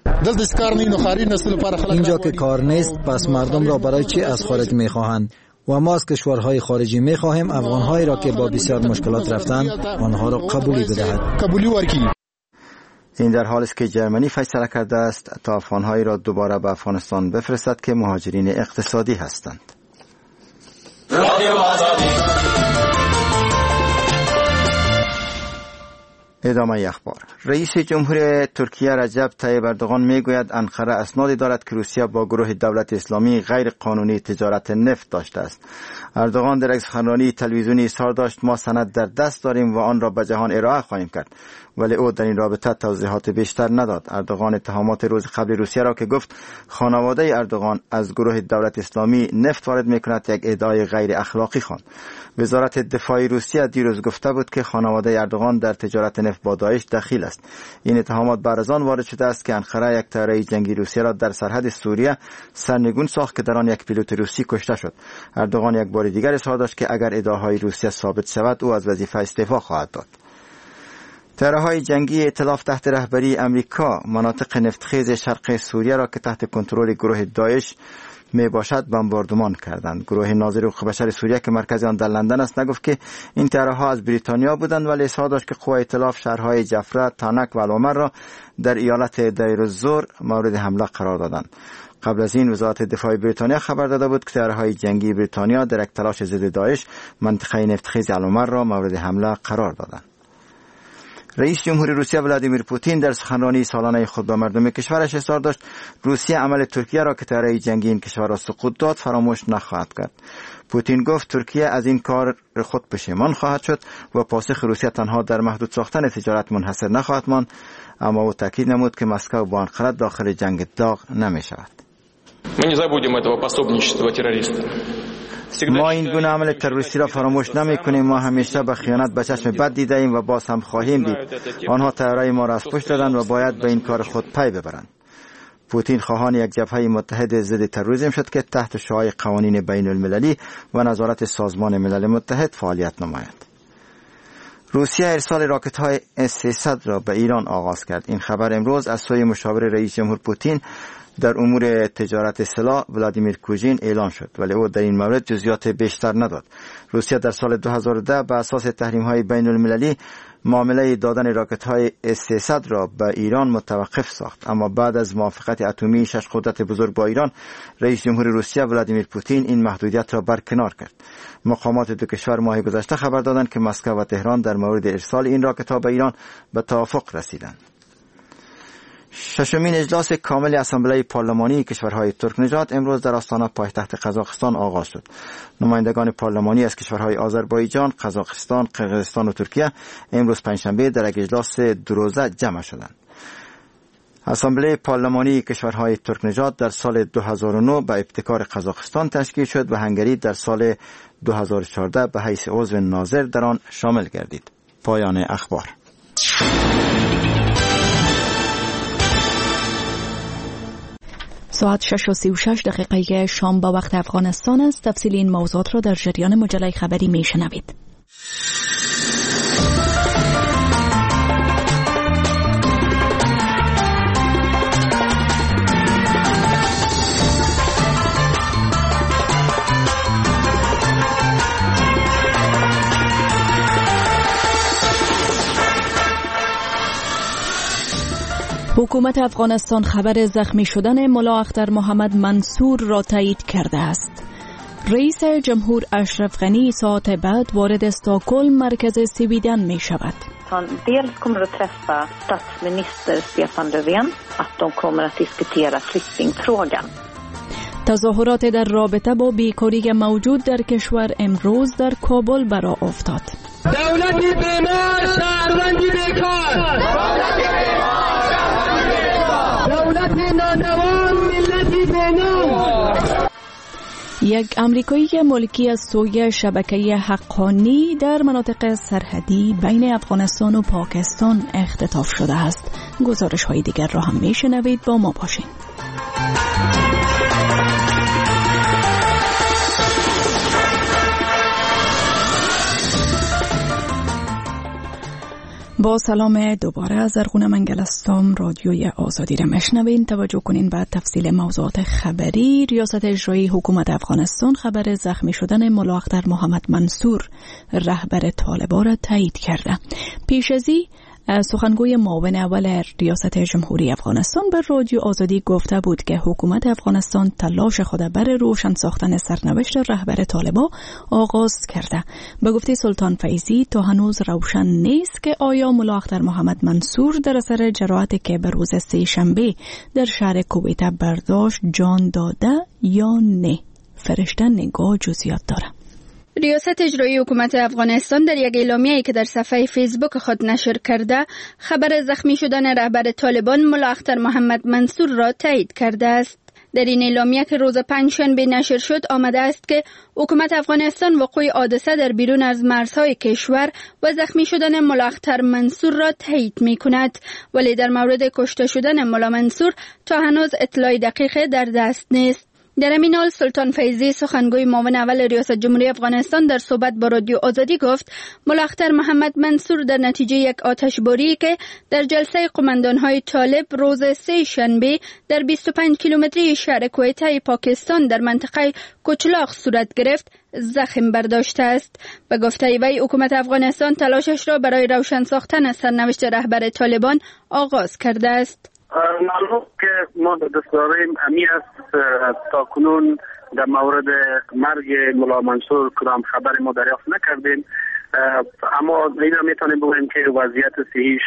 اینجا که کار نیست، پس مردم را برای چی از خارج می‌خواهند؟ و ما از کشورهای خارجی می‌خواهیم افغان‌هایی را که با بسیار مشکلات رفتند آنها را قبولی بدهد. این در حالی است که جرمنی فیصله کرده است تا افغان‌هایی را دوباره به افغانستان بفرستد که مهاجرین اقتصادی هستند. ادامه اخبار. رئیس جمهور ترکیه رجب طیب اردوغان میگوید انقره اسنادی دارد که روسیه با گروه دولت اسلامی غیر قانونی تجارت نفت داشته است. اردوغان در یک سخنرانی تلویزیونی اظهار داشت ما سند در دست داریم و آن را به جهان ارائه خواهیم کرد، ولی او در این رابطه توضیحات بیشتر نداد. اردوغان اتهامات روز قبل روسیه را که گفت خانواده اردوغان از گروه دولت اسلامی نفت وارد میکند یک ادعای غیر اخلاقی خواند. وزارت دفاع روسیه دیروز گفته بود که خانواده اردوغان در تجارت نفت با داعش دخیل است. این اتهامات بعد از آن وارد شده است که انقره یک طیاره جنگی روسیه را در سرحد سوریه سرنگون ساخت که در آن یک پیلوت روسی کشته شد. اردوغان یک بار دیگر اظهار داشت که اگر ادعاهای روسیه ثابت شود او از وظیفه استعفا خواهد داد. طیاره‌های جنگی ائتلاف تحت رهبری امریکا مناطق نفتخیز شرق سوریه را که تحت کنترل گروه داعش می باشد بمباردمان کردند. گروه ناظر حقوق بشر سوریه که مرکز آن در لندن است نگفت که این طیاره‌ها از بریتانیا بودند، ولی اظهار داشت که قوای ائتلاف شهرهای جفره، تانک و العمر را در ایالت دیر الزور مورد حمله قرار دادند. قبل از این وزارت دفاع بریتانیا خبر داده بود که طیاره‌های جنگی بریتانیا در یک تلاش ضد داعش منطقه نفتخیز العمر را مورد حمله قرار دادند. رئیس جمهوری روسیه ولادیمیر پوتین در سخنرانی سالانه خود به مردم کشورش اظهار داشت روسیه عمل ترکیه را که طیاره جنگی این کشور را سقوط داد فراموش نخواهد کرد. پوتین گفت ترکیه از این کار خود پشیمان خواهد شد و پاسخ روسیه تنها در محدود ساختن تجارت منحصر نخواهد ماند، اما او تاکید نمود که مسکو با آنقره داخل جنگ داغ نمی شود. ما این گونه عمل تروریستی را فراموش نمی کنیم. ما همیشه به خیانت به چشم بد دیده ایم و باز هم خواهیم دید. آنها طیاره ما را از پشت دادند و باید به این کار خود پی ببرند. پوتین خواهان یک جبهه متحد ضد تروریسم شد که تحت شعاع قوانین بین المللی و نظارت سازمان ملل متحد فعالیت نماید. روسیه ارسال راکت‌های S-300 را به ایران آغاز کرد. این خبر امروز از سوی مشاور رئیس جمهور پوتین در امور تجارت سلاح ولادیمیر کوژین اعلان شد، ولی او در این مورد جزئیات بیشتر نداد. روسیه در سال 2010 به اساس تحریم‌های بین المللی معامله دادن راکت‌های S-300 را به ایران متوقف ساخت، اما بعد از موافقت اتمی 6 قدرت بزرگ با ایران، رئیس جمهور روسیه ولادیمیر پوتین این محدودیت را برکنار کرد. مقامات دو کشور ماه گذشته خبر دادند که مسکو و تهران در مورد ارسال این راکت‌ها به ایران به توافق رسیدند. ششمین اجلاس کامل اسامبله پارلمانی کشورهای ترک نژاد امروز در آستانه پایتخت قزاقستان آغاز شد. نمایندگان پارلمانی از کشورهای آذربایجان، قزاقستان، قرقیزستان و ترکیه امروز پنجشنبه در یک اجلاس دو-روزه جمع شدند. اسامبله پارلمانی کشورهای ترک نژاد در سال 2009 به ابتکار قزاقستان تشکیل شد و هنگری در سال 2014 به حیث عضو ناظر در آن شامل گردید. پایان اخبار. ساعت 6:36 شام با وقت افغانستان است. تفصیل این موضوعات را در جریان مجله خبری میشنوید. حکومت افغانستان خبر زخمی شدن ملا اختر محمد منصور را تایید کرده است. رئیس جمهور اشرف غنی ساعت بعد وارد استکهلم مرکز سویدن می شود. Dels kommer att träffa statsminister Stefan Löfven att de kommer att diskutera flyktingfrågan. تظاهرات در رابطه با بیکاری موجود در کشور امروز در کابل برآ افتاد. دولتی بیمار شهروندی بیکار، دولتی نادوام ملتی بینام. یک امریکایی ملکی از سوی شبکه حقانی در مناطق سرحدی بین افغانستان و پاکستان اختطاف شده است. گزارش های دیگر را هم میشنوید، با ما باشین. با سلام دوباره از ارغون منگلستان رادیوی آزادی را مشنوین. توجه کنین به تفصیل موضوعات خبری. ریاست اجرایی حکومت افغانستان خبر زخمی شدن ملا اختر محمد منصور رهبر طالبان را تایید کرده. پیش از این سخنگوی معاون اول ریاست جمهوری افغانستان به رادیو آزادی گفته بود که حکومت افغانستان تلاش خود برای روشن ساختن سرنوشت رهبر طالبان آغاز کرده. به گفته سلطان فیضی تا هنوز روشن نیست که آیا ملا اختر محمد منصور در اثر جراحتی که به روز سه‌شنبه در شهر کویت برداشت جان داده یا نه. فرشته نگاه جزئیات داره. ریاست اجرایی حکومت افغانستان در یک اعلامیه‌ای که در صفحه فیسبوک خود نشر کرده خبر زخمی شدن رهبر طالبان ملا اختر محمد منصور را تایید کرده است. در این اعلامیه که روز پنجشنبه نشر شد آمده است که حکومت افغانستان وقوع حادثه در بیرون از مرزهای کشور و زخمی شدن ملا اختر منصور را تایید می‌کند، ولی در مورد کشته شدن ملا منصور تا هنوز اطلاع دقیق در دست نیست. در همین حال سلطان فیضی سخنگوی معاون اول ریاست جمهوری افغانستان در صحبت با رادیو آزادی گفت ملاختر محمد منصور در نتیجه یک آتشباری که در جلسه قماندان‌های طالب روز سه شنبه در 25 کیلومتری شهر کویته پاکستان در منطقه کوچلاق صورت گرفت زخم برداشته است. به گفته وی حکومت افغانستان تلاشش را برای روشن ساختن سرنوشت رهبر طالبان آغاز کرده است. معلوم که ما دست داریم امی است تا کنون در مورد مرگ ملا منصور کدام خبر ما دریافت نکردیم، اما اینا میتونیم بگوییم که وضعیت صحیش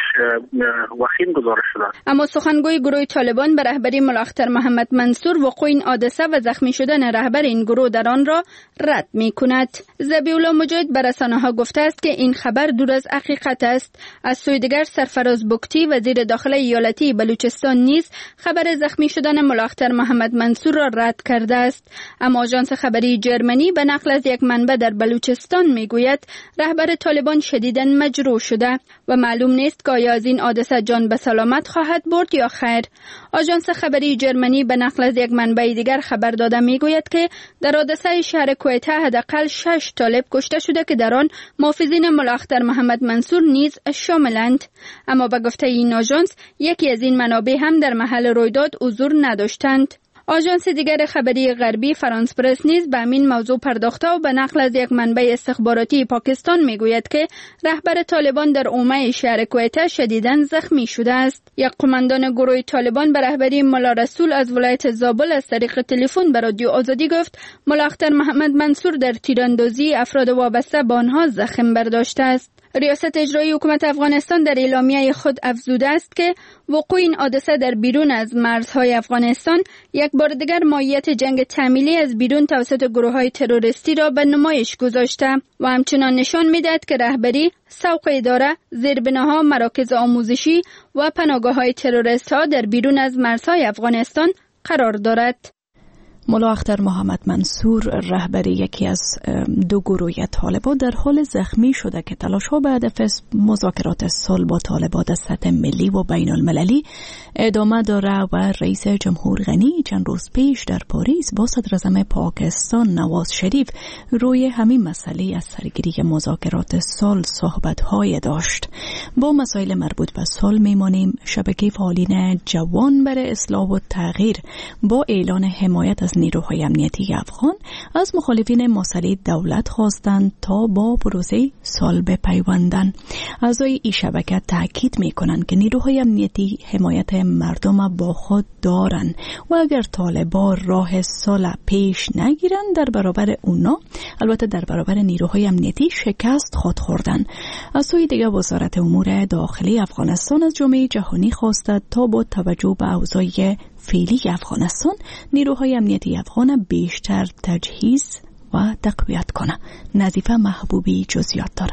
وخیم گزارش شده. اما سخنگوی گروه طالبان به رهبری ملاختر محمد منصور وقوع این حادثه و زخمی شدن رهبر این گروه در آن را رد می کند. ذبیح الله مجاهد به رسانه‌ها گفته است که این خبر دور از حقیقت است. از سوی دیگر سرفراز بگتی وزیر داخله ایالتی بلوچستان نیز خبر زخمی شدن ملاختر محمد منصور را رد کرده است. اما آژانس خبری جرمنی به نقل از یک منبع در بلوچستان میگوید رهبر طالبان شدیداً مجروح شده و معلوم نیست که آیا از این حادثه جان به سلامت خواهد برد یا خیر. آژانس خبری جرمنی به نقل از یک منبع دیگر خبر داده میگوید که در حادثه شهر کویته حداقل 6 طالب کشته شده که در آن محافظین ملاختر محمد منصور نیز شاملند. اما به گفته این آژانس یکی از این منابع هم در محل رویداد حضور نداشتند. آژانس دیگر خبری غربی فرانس پرس نیز به همین موضوع پرداخته و به نقل از یک منبع استخباراتی پاکستان میگوید که رهبر طالبان در حومه شهر کویته شدیداً زخمی شده است. یک قماندان گروه طالبان به رهبری ملا رسول از ولایت زابل از طریق تلفن به رادیو آزادی گفت ملاختر محمد منصور در تیراندازی افراد وابسته به آنها زخم برداشته است. ریاست اجرایی حکومت افغانستان در اعلامیه خود افزوده است که وقوع این حادثه در بیرون از مرزهای افغانستان یک بار دیگر ماهیت جنگ تحمیلی از بیرون توسط گروه‌های تروریستی را به نمایش گذاشته و همچنان نشان می‌دهد که رهبری، سوق اداره، زیربناها، مراکز آموزشی و پناهگاه‌های تروریست‌ها در بیرون از مرزهای افغانستان قرار دارد. ملا اختر محمد منصور رهبر یکی از دو گروه طالبان در حال زخمی شده که تلاش‌ها به هدف مذاکرات صلح با طالبان در سطح ملی و بین المللی ادامه داره و رئیس جمهور غنی چند روز پیش در پاریس با صدر اعظم پاکستان نواز شریف روی همین مسئله از سرگیری مذاکرات صلح صحبت‌های داشت. با مسائل مربوط به صلح میمانیم. شبکه فعالین جوان برای اصلاح و تغییر با اعلان حمایت از نیروهای امنیتی افغان از مخالفین مسئله دولت خواستند تا با پروسه صلح بپیوندند. اعضای این شبکه تاکید میکنند که نیروهای امنیتی حمایت مردم با خود دارند و اگر طالبان راه صلح پیش نگیرند در برابر اونا، البته در برابر نیروهای امنیتی شکست خود خوردند. از سوی دیگر وزارت امور داخلی افغانستان از جامعه جهانی خواست تا با توجه به اوضاع فعلی افغانستان نیروهای امنیتی افغان بیشتر تجهیز و تقویت کنه. نظیفه محبوبی جزئیات داره.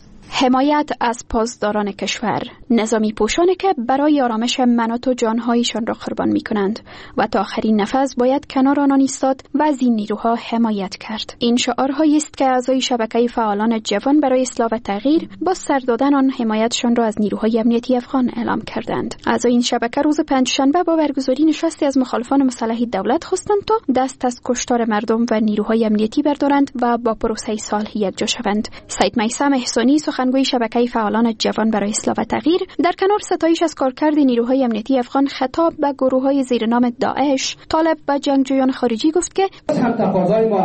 حمایت از پاسداران کشور، نظامی پوشانی که برای آرامش منات و جانهایشان را قربان می کنند و تا آخرین نفس باید کنار آنان ایستاد و از این نیروها حمایت کرد. این شعارهایی است که اعضای شبکه فعالان جوان برای اصلاح و تغییر با سر دادن آن حمایتشان را از نیروهای امنیتی افغان اعلام کردند. اعضای این شبکه روز پنجشنبه با برگزاری نشستی از مخالفان مسلح دولت خواستند تا دست از کشتار مردم و نیروهای امنیتی بردارند و با پروسه صلح یکجا شوند. سید میثم احسانی سخنگوی شبکه فعالان جوان برای اصلاح و تغییر در کنار ستایش از کارکرد نیروهای امنیتی افغان خطاب به گروه‌های زیر نام داعش، طالب و جنگجویان خارجی گفت که هم تقاضای ما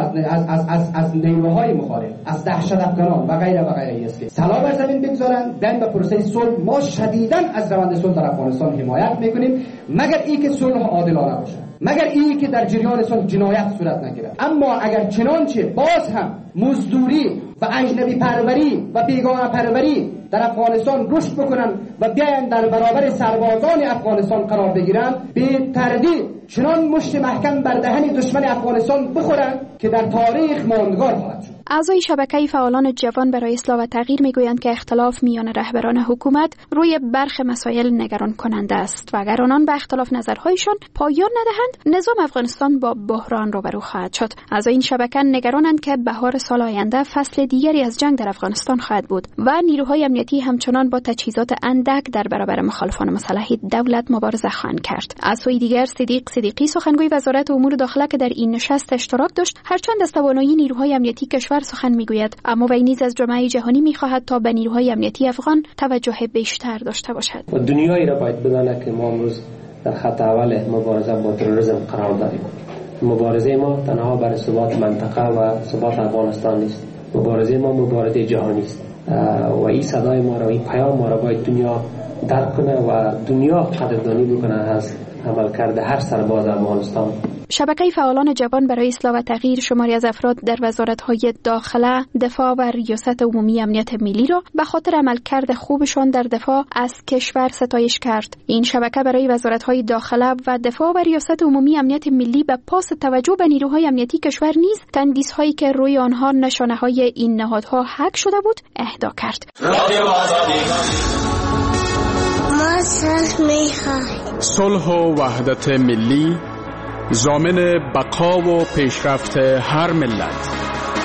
از نیروهای مخالف، از دهشت افکنان و غیره است که سلاح بر زمین بگذارند، بیان به پروسه صلح. ما شدیداً از روند صلح در افغانستان حمایت میکنیم، مگر این که صلح عادلانه باشه، مگر این که در جریان صلح جنایت صورت نگیرد. اما اگر چنانچه باز هم مزدوری و اجنبی پروری و بیگانه پروری در افغانستان رشد بکنن و بیاین در برابر سربازان افغانستان قرار بگیرن، به تردید چنان مشت محکم بر دهن دشمن افغانستان بخورن که در تاریخ ماندگار خواهد شد. اعضای شبکه فعالان جوان برای اصلاح و تغییر میگویند که اختلاف میان رهبران حکومت روی برخی مسائل نگران کننده است و اگر آنان به اختلاف نظرهایشان پایان ندهند نظام افغانستان با بحران روبرو خواهد شد. اعضای این شبکه نگرانند که بهار سال آینده فصل دیگری از جنگ در افغانستان خواهد بود و نیروهای امنیتی همچنان با تجهیزات اندک در برابر مخالفان مسلح دولت مبارزه خواهند کرد. از سوی دیگر صدیقی سخنگوی وزارت امور داخله که در این نشست اشتراک داشت هرچند از توانایی نیروهای امنیتی کشور سخن میگوید، اما وی نیز از جامعه جهانی میخواهد تا به نیروهای امنیتی افغان توجه بیشتر داشته باشد. و دنیایی را باید بداند که ما امروز در خط اول مبارزه با تروریسم قرار داریم. مبارزه ما تنها برای ثبات منطقه و ثبات افغانستان نیست. مبارزه ما مبارزه جهانی است و این صدای ما را، این پیام ما را باید دنیا درک کنه و دنیا قدردانی بکنه از عملکرد هر سرباز افغانستان. شبکه فعالان جوان برای اصلاح و تغییر شماری از افراد در وزارت‌های داخله، دفاع و ریاست عمومی امنیت ملی را به خاطر عملکرد خوبشان در دفاع از کشور ستایش کرد. این شبکه برای وزارت‌های داخله و دفاع و ریاست عمومی امنیت ملی به پاس توجه به نیروهای امنیتی کشور نیز تندیس‌هایی که روی آنها نشانه‌های این نهادها حک شده بود اهدا کرد. ما صلح و وحدت ملی ضامن بقا و پیشرفت هر ملت.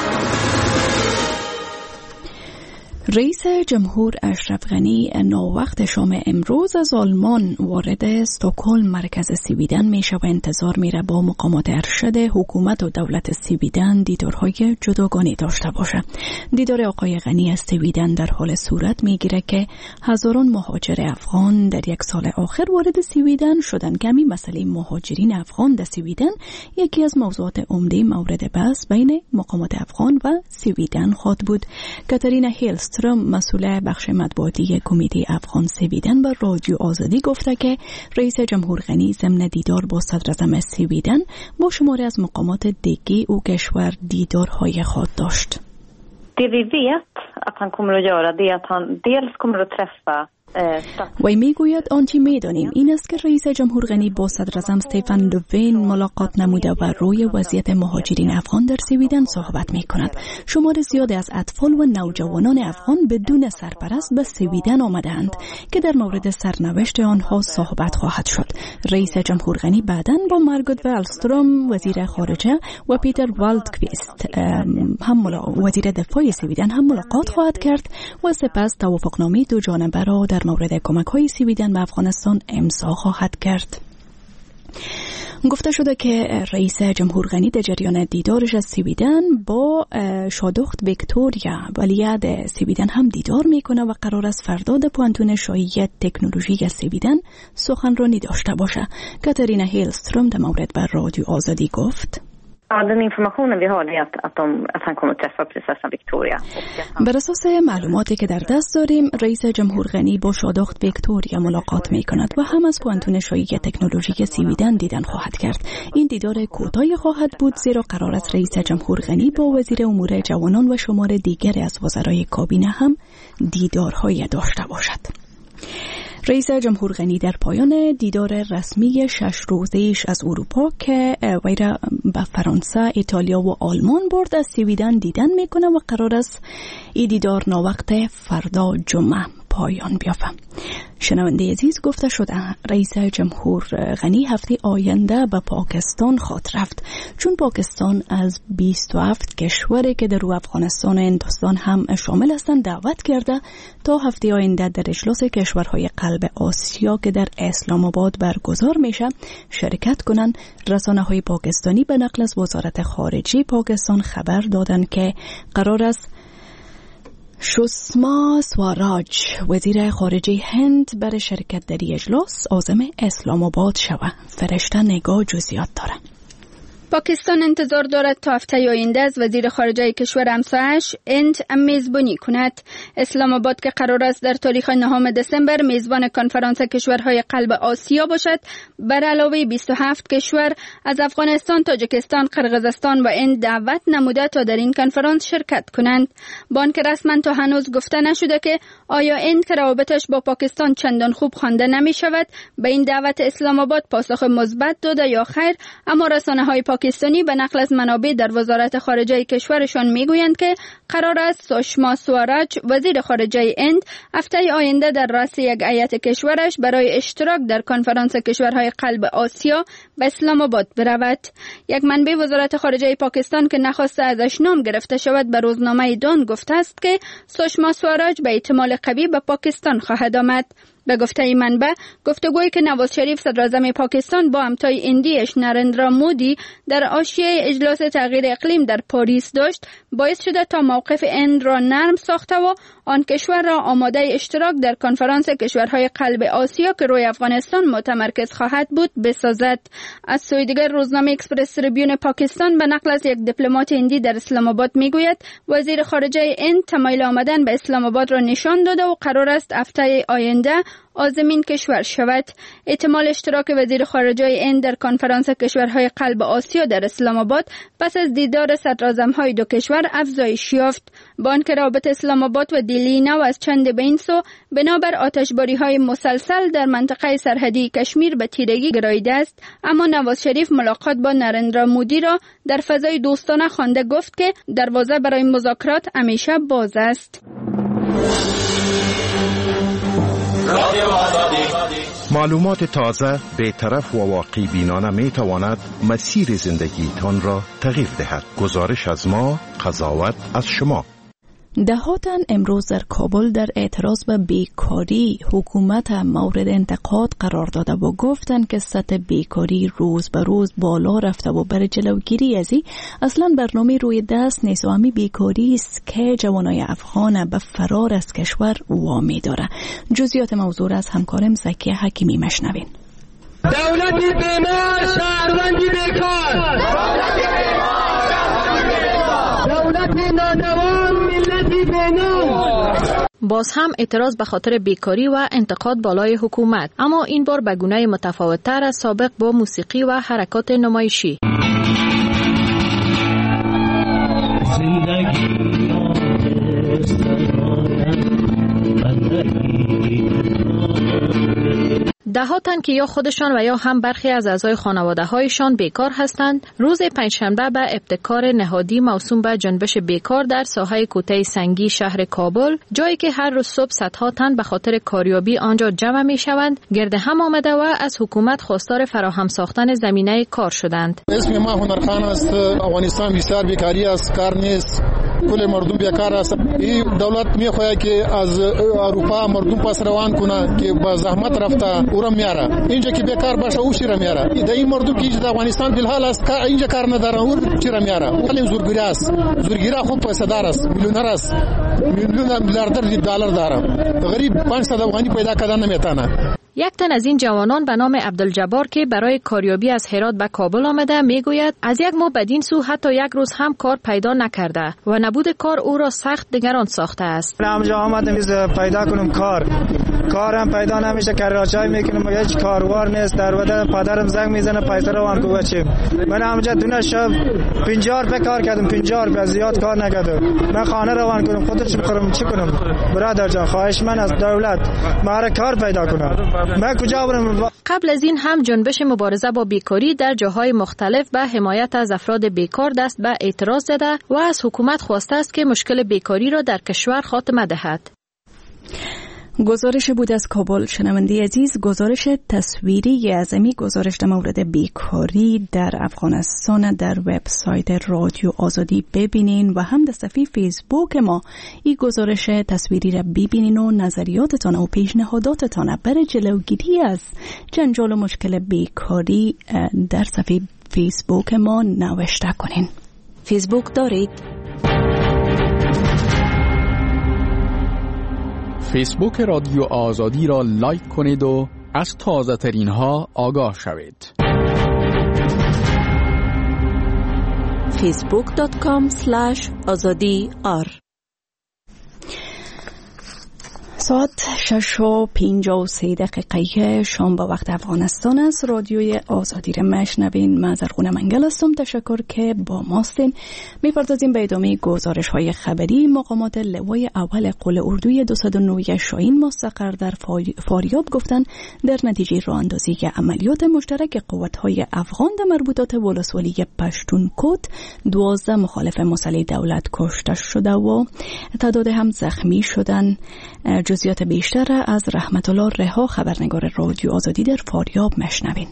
رئیس جمهور اشرف غنی ناوقت شام امروز از آلمان وارد استکهلم مرکز سویدن میشه و انتظار میره با مقامات ارشد حکومت و دولت سویدن دیدارهای جداگانه داشته باشه. دیدار آقای غنی از سویدن در حال صورت میگیره که هزاران مهاجر افغان در یک سال آخر وارد سویدن شدن که همین مسئله مهاجرین افغان در سویدن یکی از موضوعات عمده مورد بحث بین مقامات افغان و سویدن خواهد بود. کاترینا هیلستروم مسئول بخش مطبوعاتی کمیته افغان سویدن به رادیو آزادی گفته که رئیس جمهور غنی ضمن دیدار با صدر اعظم سویدن با شماری از مقامات دیگه او کشور دیدارهای خواهد داشت. Det vi vet att han kommer att göra det är att han dels kommer att träffa وی میگوید آنچه میدانیم این است که رئیس جمهور غنی با صدر اعظم استفان لوفین ملاقات نموده و روی وضعیت مهاجرین افغان در سویدن صحبت میکند. شمار زیادی از اطفال و نوجوانان افغان بدون سرپرست به سویدن آمدند که در مورد سرنوشت آنها صحبت خواهد شد. رئیس جمهور غنی بعداً با مارگوت والستروم وزیر خارجه و پیتر والدکویست وزیر دفاع سویدن هم ملاقات خواهد کرد و سپس توافقنامه دو جانبه را در مورد کمک‌های سویدن به افغانستان امضا خواهد کرد. گفته شده که رئیس جمهور غنی در جریان دیدارش از سویدن با شادخت ویکتوریا ولیعهد سویدن هم دیدار میکنه و قرار است فردا در پوانتون شاهی تکنولوژی سویدن سخنرانی داشته باشه. کاترینا هیلستروم در مورد بر رادیو آزادی گفت: Den informationen vi har är att han kommer att träffa prinsessan Victoria. بر اساس معلوماتی که در دست داریم رئیس جمهور غنی با شادخت ویکتوریا ملاقات می کند و هم از پوانتون شاهی تکنولوژی سویدن دیدن خواهد کرد. این دیدار کوتاهی خواهد بود زیرا قرار است رئیس جمهور غنی با وزیر امور جوانان و شمار دیگر از وزرای کابینه هم دیدارهای داشته باشد. رئیس جمهور غنی در پایان دیدار رسمی 6 روزه‌ایش از اروپا که وی را به فرانسه، ایتالیا و آلمان برد از سویدن دیدن میکنه و قرار است این دیدار ناوقت فردا جمعه پایان بیافته. شنونده عزیز، گفته شده رئیس جمهور غنی هفته آینده به پاکستان خواهد رفت، چون پاکستان از 27 کشوری که در افغانستان و هندوستان هم شامل هستند دعوت کرده تا هفته آینده در اجلاس کشورهای قلب آسیا که در اسلام آباد برگزار میشه شرکت کنند. رسانه‌های پاکستانی به نقل از وزارت خارجه پاکستان خبر دادند که قرار است سشما سوراج وزیر خارجه هند برای شرکت در اجلاس عازم اسلام آباد شود. فرشته نگاه جزئیات داره. پاکستان انتظار دارد تا هفته آینده از وزیر خارجه کشور همسایه‌اش هند میزبانی کند. اسلام آباد که قرار است در تاریخ 9 دسامبر میزبان کنفرانس کشورهای قلب آسیا باشد، بر علاوه 27 کشور از افغانستان، تاجیکستان، قرقیزستان و هند دعوت نموده تا در این کنفرانس شرکت کنند. با آنکه رسما تا هنوز گفته نشده که آیا هند که روابطش با پاکستان چندان خوب خوانده نمی شود به این دعوت اسلام آباد پاسخ مثبت داده یا خیر، اما رسانه‌های پاکستانی به نقل از منابع در وزارت خارجه کشورشان میگویند که قرار است سوشما سواراج وزیر خارجه هند هفته آینده در رأس یک هیئت کشورش برای اشتراک در کنفرانس کشورهای قلب آسیا به اسلام آباد برود. یک منبع وزارت خارجه پاکستان که نخواسته ازش نام گرفته شود به روزنامه دان گفته است که سوشما سواراج به احتمال قوی به پاکستان خواهد آمد. به گفته این منبع، گفتگویی که نواز شریف صدراعظم پاکستان با همتای هندیش نرندرا مودی در حاشیه اجلاس تغییر اقلیم در پاریس داشت، باعث شده تا موقف هند را نرم ساخته و آن کشور را آماده اشتراک در کنفرانس کشورهای قلب آسیا که روی افغانستان متمرکز خواهد بود بسازد. از سوی دیگر روزنامه اکسپرس تریبیون پاکستان به نقل از یک دیپلمات هندی در اسلام آباد میگوید وزیر خارجه هند تمایل آمدن به اسلام آباد را نشان داده و قرار است هفته آینده عازمین کشور شود. احتمال اشتراک وزیر خارجه هند در کنفرانس کشورهای قلب آسیا در اسلام آباد پس از دیدار صدراعظم‌های دو کشور افزایش یافت. با آنکه رابطه اسلام آباد و دلی نو از چند به این سو بنابر آتشباری‌های مسلسل در منطقه سرحدی کشمیر به تیرگی گراییده است، اما نواز شریف ملاقات با نرندرا مودی را در فضای دوستانه خوانده گفت که دروازه برای مذاکرات همیشه باز است. معلومات تازه، بی‌طرف و واقعی بینانه می تواند مسیر زندگیتان را تغییر دهد. گزارش از ما، قضاوت از شما. دهاتن امروز در کابل در اعتراض به بیکاری حکومت مورد انتقاد قرار داده و گفتند که سطح بیکاری روز به روز بالا رفته و برای جلوگیری از این اصلا برنامه روی دست نیست و همین بیکاری است که جوانای افغان به فرار از کشور وامی داره. جزئیات موضوع از همکارم زکیه حکیمی مشنوین. دولتی بیمار، شهروندی بیکار، دولتی نادوام، ملتی بینام. باز هم اعتراض به خاطر بیکاری و انتقاد بالای حکومت، اما این بار به گونه متفاوت‌تر از سابق با موسیقی و حرکات نمایشی. دهاتن که یا خودشان و یا هم برخی از اعضای خانواده هایشان بیکار هستند، روز پنجشنبه به ابتکار نهادی موسوم به جنبش بیکار در ساحه کوته سنگی شهر کابل، جایی که هر روز صبح صدها تن به خاطر کاریابی آنجا جمع می شوند، گرد هم آمده و از حکومت خواستار فراهم ساختن زمینه کار شدند. اسم ما هنرخان است. افغانستان بسیار بیکاری است، کار نیست، کل مردم بیکار است. این دولت میخواد که از اروپا مردم پس روان کنه که با زحمت رفته اورم میاره، اینجا که بیکار باشه او چی را میاره. در این مردم که در افغانستان فی‌الحال است اینجا کار نداره او چی را میاره. ولی زورگیری است، زورگیری خوب پیسه دار است، میلیونر است، میلیاردر دلار داره. غریب 500 افغانی پیدا کردن نمیتونه. یک تن از این جوانان به نام عبدالجبار که برای کاریابی از هرات به کابل آمده میگوید از یک ماه بدین سو حتی یک روز هم کار پیدا نکرده و نبود کار او را سخت نگران ساخته است. همجا آمدم پیدا کنم کارم پیدا نمیشه، کراچای میکنم هیچ کاروار نیست. در بدن پدرم زنگ میزنه پیسه روان کو بچیم. من همجا دونه شب 50 روپیه کار کردم، 50 روپیه زیاد کار نکردم. من خانه روان کنم خودش بخورم چی کنم؟ برادر جان خواهش من از دولت ما کار پیدا کنه. من کجا برم؟ قبل از این هم جنبش مبارزه با بیکاری در جاهای مختلف به حمایت از افراد بیکار دست به اعتراض زده و از حکومت خواسته است که مشکل بیکاری را در کشور خاتمه دهد. گزارش بود از کابل. شنونده عزیز، گزارش تصویری از امی گزارش در مورد بیکاری در افغانستان در وبسایت رادیو آزادی ببینین و هم در صفحه فیسبوک ما این گزارش تصویری را ببینین و نظریاتتان و پیشنهاداتتان برای جلوگیری از جنجال و مشکل بیکاری در صفحه فیسبوک ما نوشته کنین. فیسبوک دارید؟ فیسبوک رادیو آزادی را لایک کنید و از تازه ترین ها آگاه شوید. facebook.com/azadi_r ساعت 6:53 شام با وقت افغانستان است. رادیوی آزادی را میشنوین. من زرغونه منگل هستم. تشکر که با ماستین. میپردازیم به ادامه گزارش های خبری. مقامات لوای اول قل اردوی 209 شاهین مستقر در فاریاب گفتند در نتیجه راه اندازی عملیات مشترک قوت‌های افغان در مربوطات ولسوالی پشتونکوت 12 مخالف مسلح دولت کشته شده و تعداد هم زخمی شدند. جزئیات بیشتر از رحمت الله رها خبرنگار رادیو آزادی در فاریاب مشنوین.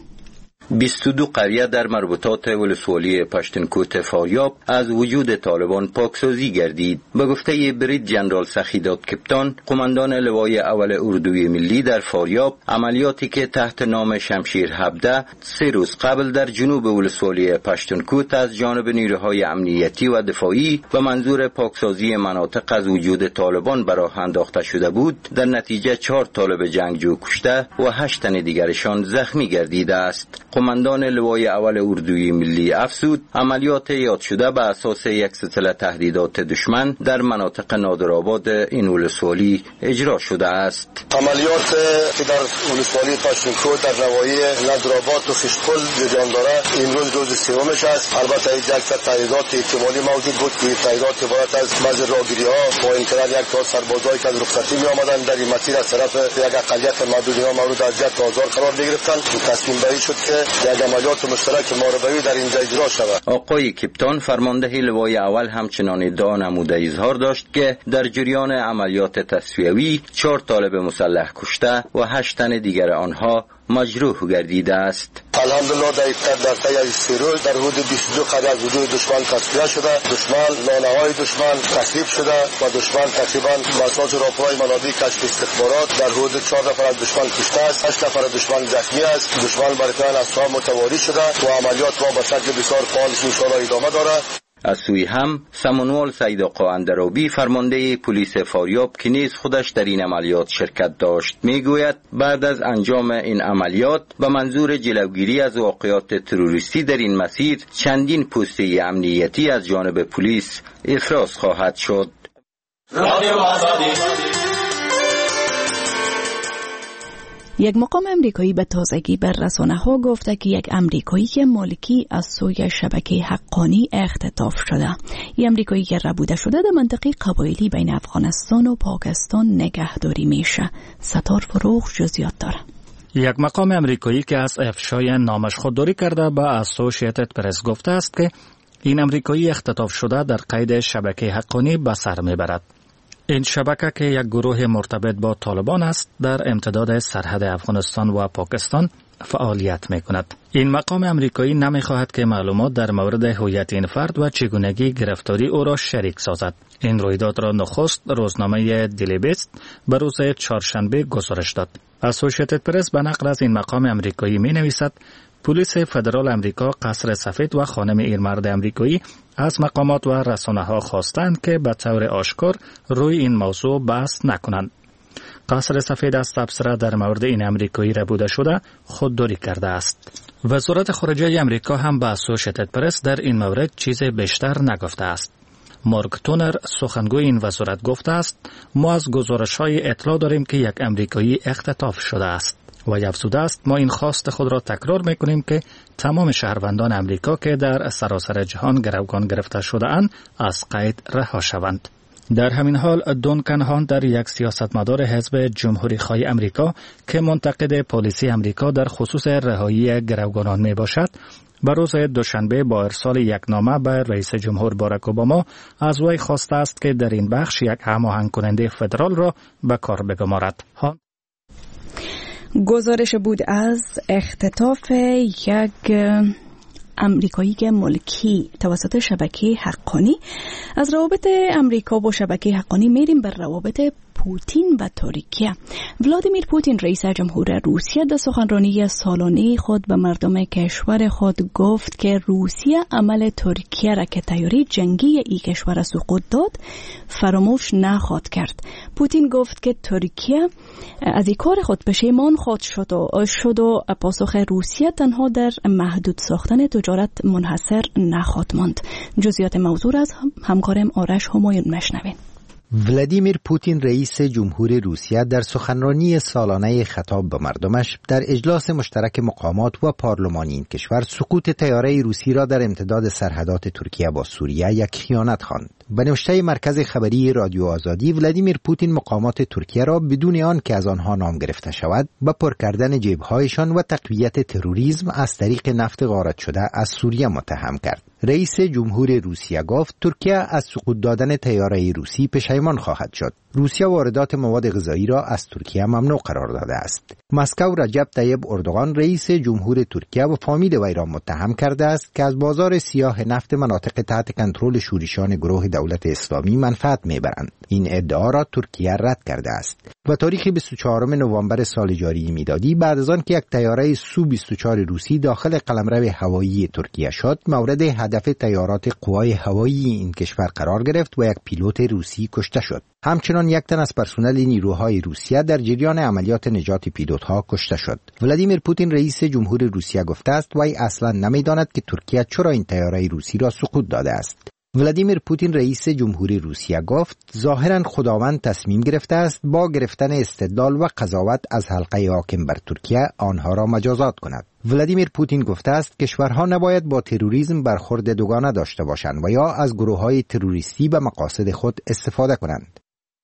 22 قریه در مربوطات ولسوالی پشتونکوت فاریاب از وجود طالبان پاکسازی گردید. به گفته برید جنرال سخیدات کپتان، قماندان لوای اول اردوی ملی در فاریاب، عملیاتی که تحت نام شمشیر 17 3 روز قبل در جنوب ولسوالی پشتونکوت از جانب نیروهای امنیتی و دفاعی به منظور پاکسازی مناطق از وجود طالبان به راه انداخته شده بود، در نتیجه 4 طالب جنگجو کشته و 8 تن دیگرشان زخمی گردیده است. قماندان لوای اول اردوی ملی افزود عملیات یاد شده به اساس یک سلسله تهدیدات دشمن در مناطق نادرآباد این ولسوالی اجرا شده است. عملیات که در ولسوالی پشتونکوت در نواحی نادرآباد و خشتپل جریان داره این روز سومش است. البته یک تهدیدات احتمالی موجود بود که تهدیدات عبارت از بعضی راهگیری‌ها با اینکرار یک تا سربازایی که از رخصتی می آمدند در این مسیر از طرف یک اقلیت محدود اینا مورد اذیت و آزار قرار می‌گرفتند. تصمیم بری شد که یک عملیات مشترک ماربوی در اینجا اجرا شود. آقای کپتان فرمانده لوای اول همچنان ادعا نموده اظهار داشت که در جریان عملیات تصفیوی 4 طالب مسلح کشته و 8 تن دیگر آنها مجروح گردیده است. الحمدلله در طی از 3 روز در حدود 22 قریه از وجود دشمن تصفیه شده. دشمن لانه‌های دشمن تخریب شده و دشمن تقریبا بر اساس راپورهای منابع کشف استخبارات در حدود 4 نفر از دشمن کشته است، 8 نفر از دشمن زخمی است. دشمن بر پایان اسلحه متواری شده و عملیات ما به شکل بسیار فعال ان شاء الله ادامه دارد. از سوی هم سمنوال سید آقا اندرابی فرمانده پلیس فاریاب که نیز خودش در این عملیات شرکت داشت میگوید بعد از انجام این عملیات به منظور جلوگیری از واقعات تروریستی در این مسیر چندین پسته امنیتی از جانب پلیس افراز خواهد شد. یک مقام امریکایی به تازگی به رسانه‌ها گفته که یک امریکایی که مالکی از سوی شبکه حقانی اختطاف شده. این امریکایی که ربوده شده در منطقه قبایلی بین افغانستان و پاکستان نگهداری میشه. ستار فروغ جزئیات داره. یک مقام امریکایی که از افشای نامش خودداری کرده به اسوسییتد پرس گفته است که این امریکایی اختطاف شده در قید شبکه حقانی به سر میبرد. این شبکه که یک گروه مرتبط با طالبان است در امتداد سرحد افغانستان و پاکستان فعالیت می کند. این مقام امریکایی نمی خواهد که معلومات در مورد هویت این فرد و چگونگی گرفتاری او را شریک سازد. این رویداد را نخست روزنامه دیلی بیست به روز چهارشنبه گزارش داد. اسوسییتد پرس به نقل از این مقام امریکایی می نویسد پلیس فدرال امریکا قصر سفید و خانم ایرمرد امریکایی از مقامات و رسانه‌ها خواستند که به طور آشکار روی این موضوع بحث نکنند. قصر سفید از تبصره در مورد این امریکایی ربوده شده خودداری کرده است. وزارت خارجه امریکا هم به اسوسییتد پرس در این مورد چیز بیشتر نگفته است. مارک تونر سخنگوی این وزارت گفته است ما از گزارش‌های اطلاع داریم که یک امریکایی اختطاف شده است. و افزوده است ما این خواست خود را تکرار میکنیم که تمام شهروندان امریکا که در سراسر جهان گروگان گرفته شده اند از قید رها شوند. در همین حال دونکن هان در یک سیاستمدار حزب جمهوری خواه امریکا که منتقد پلیسی امریکا در خصوص رهایی گروگانان می باشد به روز دوشنبه با ارسال یک نامه به رئیس جمهور باراک اوباما از وی خواسته است که در این بخش یک هماهنگ کننده فدرال را به کار بگمارد. گزارش بود از اختطاف یک امریکایی ملکی توسط شبکه حقانی. از روابط امریکا با شبکه حقانی میریم به روابط پوتین و ترکیه. ولادیمیر پوتین رئیس جمهور روسیه در سخنرانی سالانه خود به مردم کشور خود گفت که روسیه عمل ترکیه را که تیاری جنگی این کشور سقوط داد فراموش نخواهد کرد. پوتین گفت که ترکیه از این کار خود پشیمان خود شد و پاسخ روسیه تنها در محدود ساختن تجارت منحصر نخواهد ماند. جزئیات موضوع از همکارم آرش همایون مشنوین. ولادیمیر پوتین رئیس جمهور روسیه در سخنرانی سالانه خطاب به مردمش در اجلاس مشترک مقامات و پارلمانی این کشور سقوط طیاره روسی را در امتداد سرحدات ترکیه با سوریه یک خیانت خواند. به نوشته مرکز خبری رادیو آزادی، ولادیمیر پوتین مقامات ترکیه را بدون آن که از آنها نام گرفته شود به پر کردن جیبهایشان و تقویت تروریسم از طریق نفت غارت شده از سوریه متهم کرد. رئیس جمهور روسیه گفت ترکیه از سقوط دادن طیاره روسی پشیمان خواهد شد. روسیه واردات مواد غذایی را از ترکیه ممنوع قرار داده است. مسکو رجب طیب اردوغان رئیس جمهور ترکیه و فامیل وی را متهم کرده است که از بازار سیاه نفت مناطق تحت کنترل شورشیان گروه دولت اسلامی منفعت میبرند. این ادعا را ترکیه رد کرده است. و تاریخ 24 نوامبر سال جاری میلادی بعد از آن که یک طیاره سو 24 روسی داخل قلمرو هوایی ترکیه شد، مورد هدف طیارات قوای هوایی این کشور قرار گرفت و یک پیلوت روسی کشته شد. همچنان یک تن از پرسنل نیروهای روسیه در جریان عملیات نجات پیلوت‌ها کشته شد. ولادیمیر پوتین رئیس جمهور روسیه گفته است وی اصلا نمی‌داند که ترکیه چرا این طیاره روسی را سقوط داده است. ولادیمیر پوتین رئیس جمهور روسیه گفت ظاهراً خداوند تصمیم گرفته است با گرفتن استدلال و قضاوت از حلقه حاکم بر ترکیه آنها را مجازات کند. ولادیمیر پوتین گفته است کشورها نباید با تروریسم برخورد دوگانه داشته باشند و یا از گروه‌های تروریستی به مقاصد خود استفاده کنند.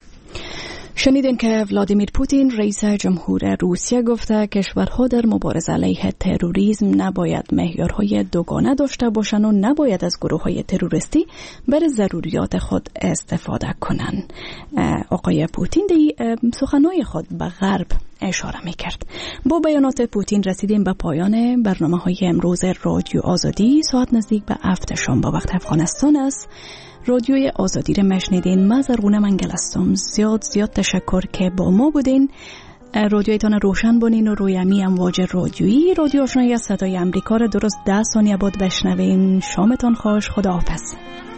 شنیدین که ولادیمیر پوتین رئیس جمهور روسیه گفته کشورها در مبارزه علیه تروریسم نباید معیارهای دوگانه داشته باشند و نباید از گروه‌های تروریستی برای ضروریات خود استفاده کنند. آقای پوتین در سخنهای خود به غرب اشاره می‌کرد. با بیانات پوتین رسیدیم به پایان برنامه‌های امروز رادیو آزادی. ساعت نزدیک به 7 شام با وقت افغانستان است. رادیوی آزادی را مشنیدین. من زرغونه منگل هستم. زیاد تشکر که با ما بودین. رادیویتان روشن بانین و روی امی امواج رادیویی رادیو آشنایی صدای امریکا را درست 10 ثانیه بعد بشنوین. شامتان خوش. خداحافظ.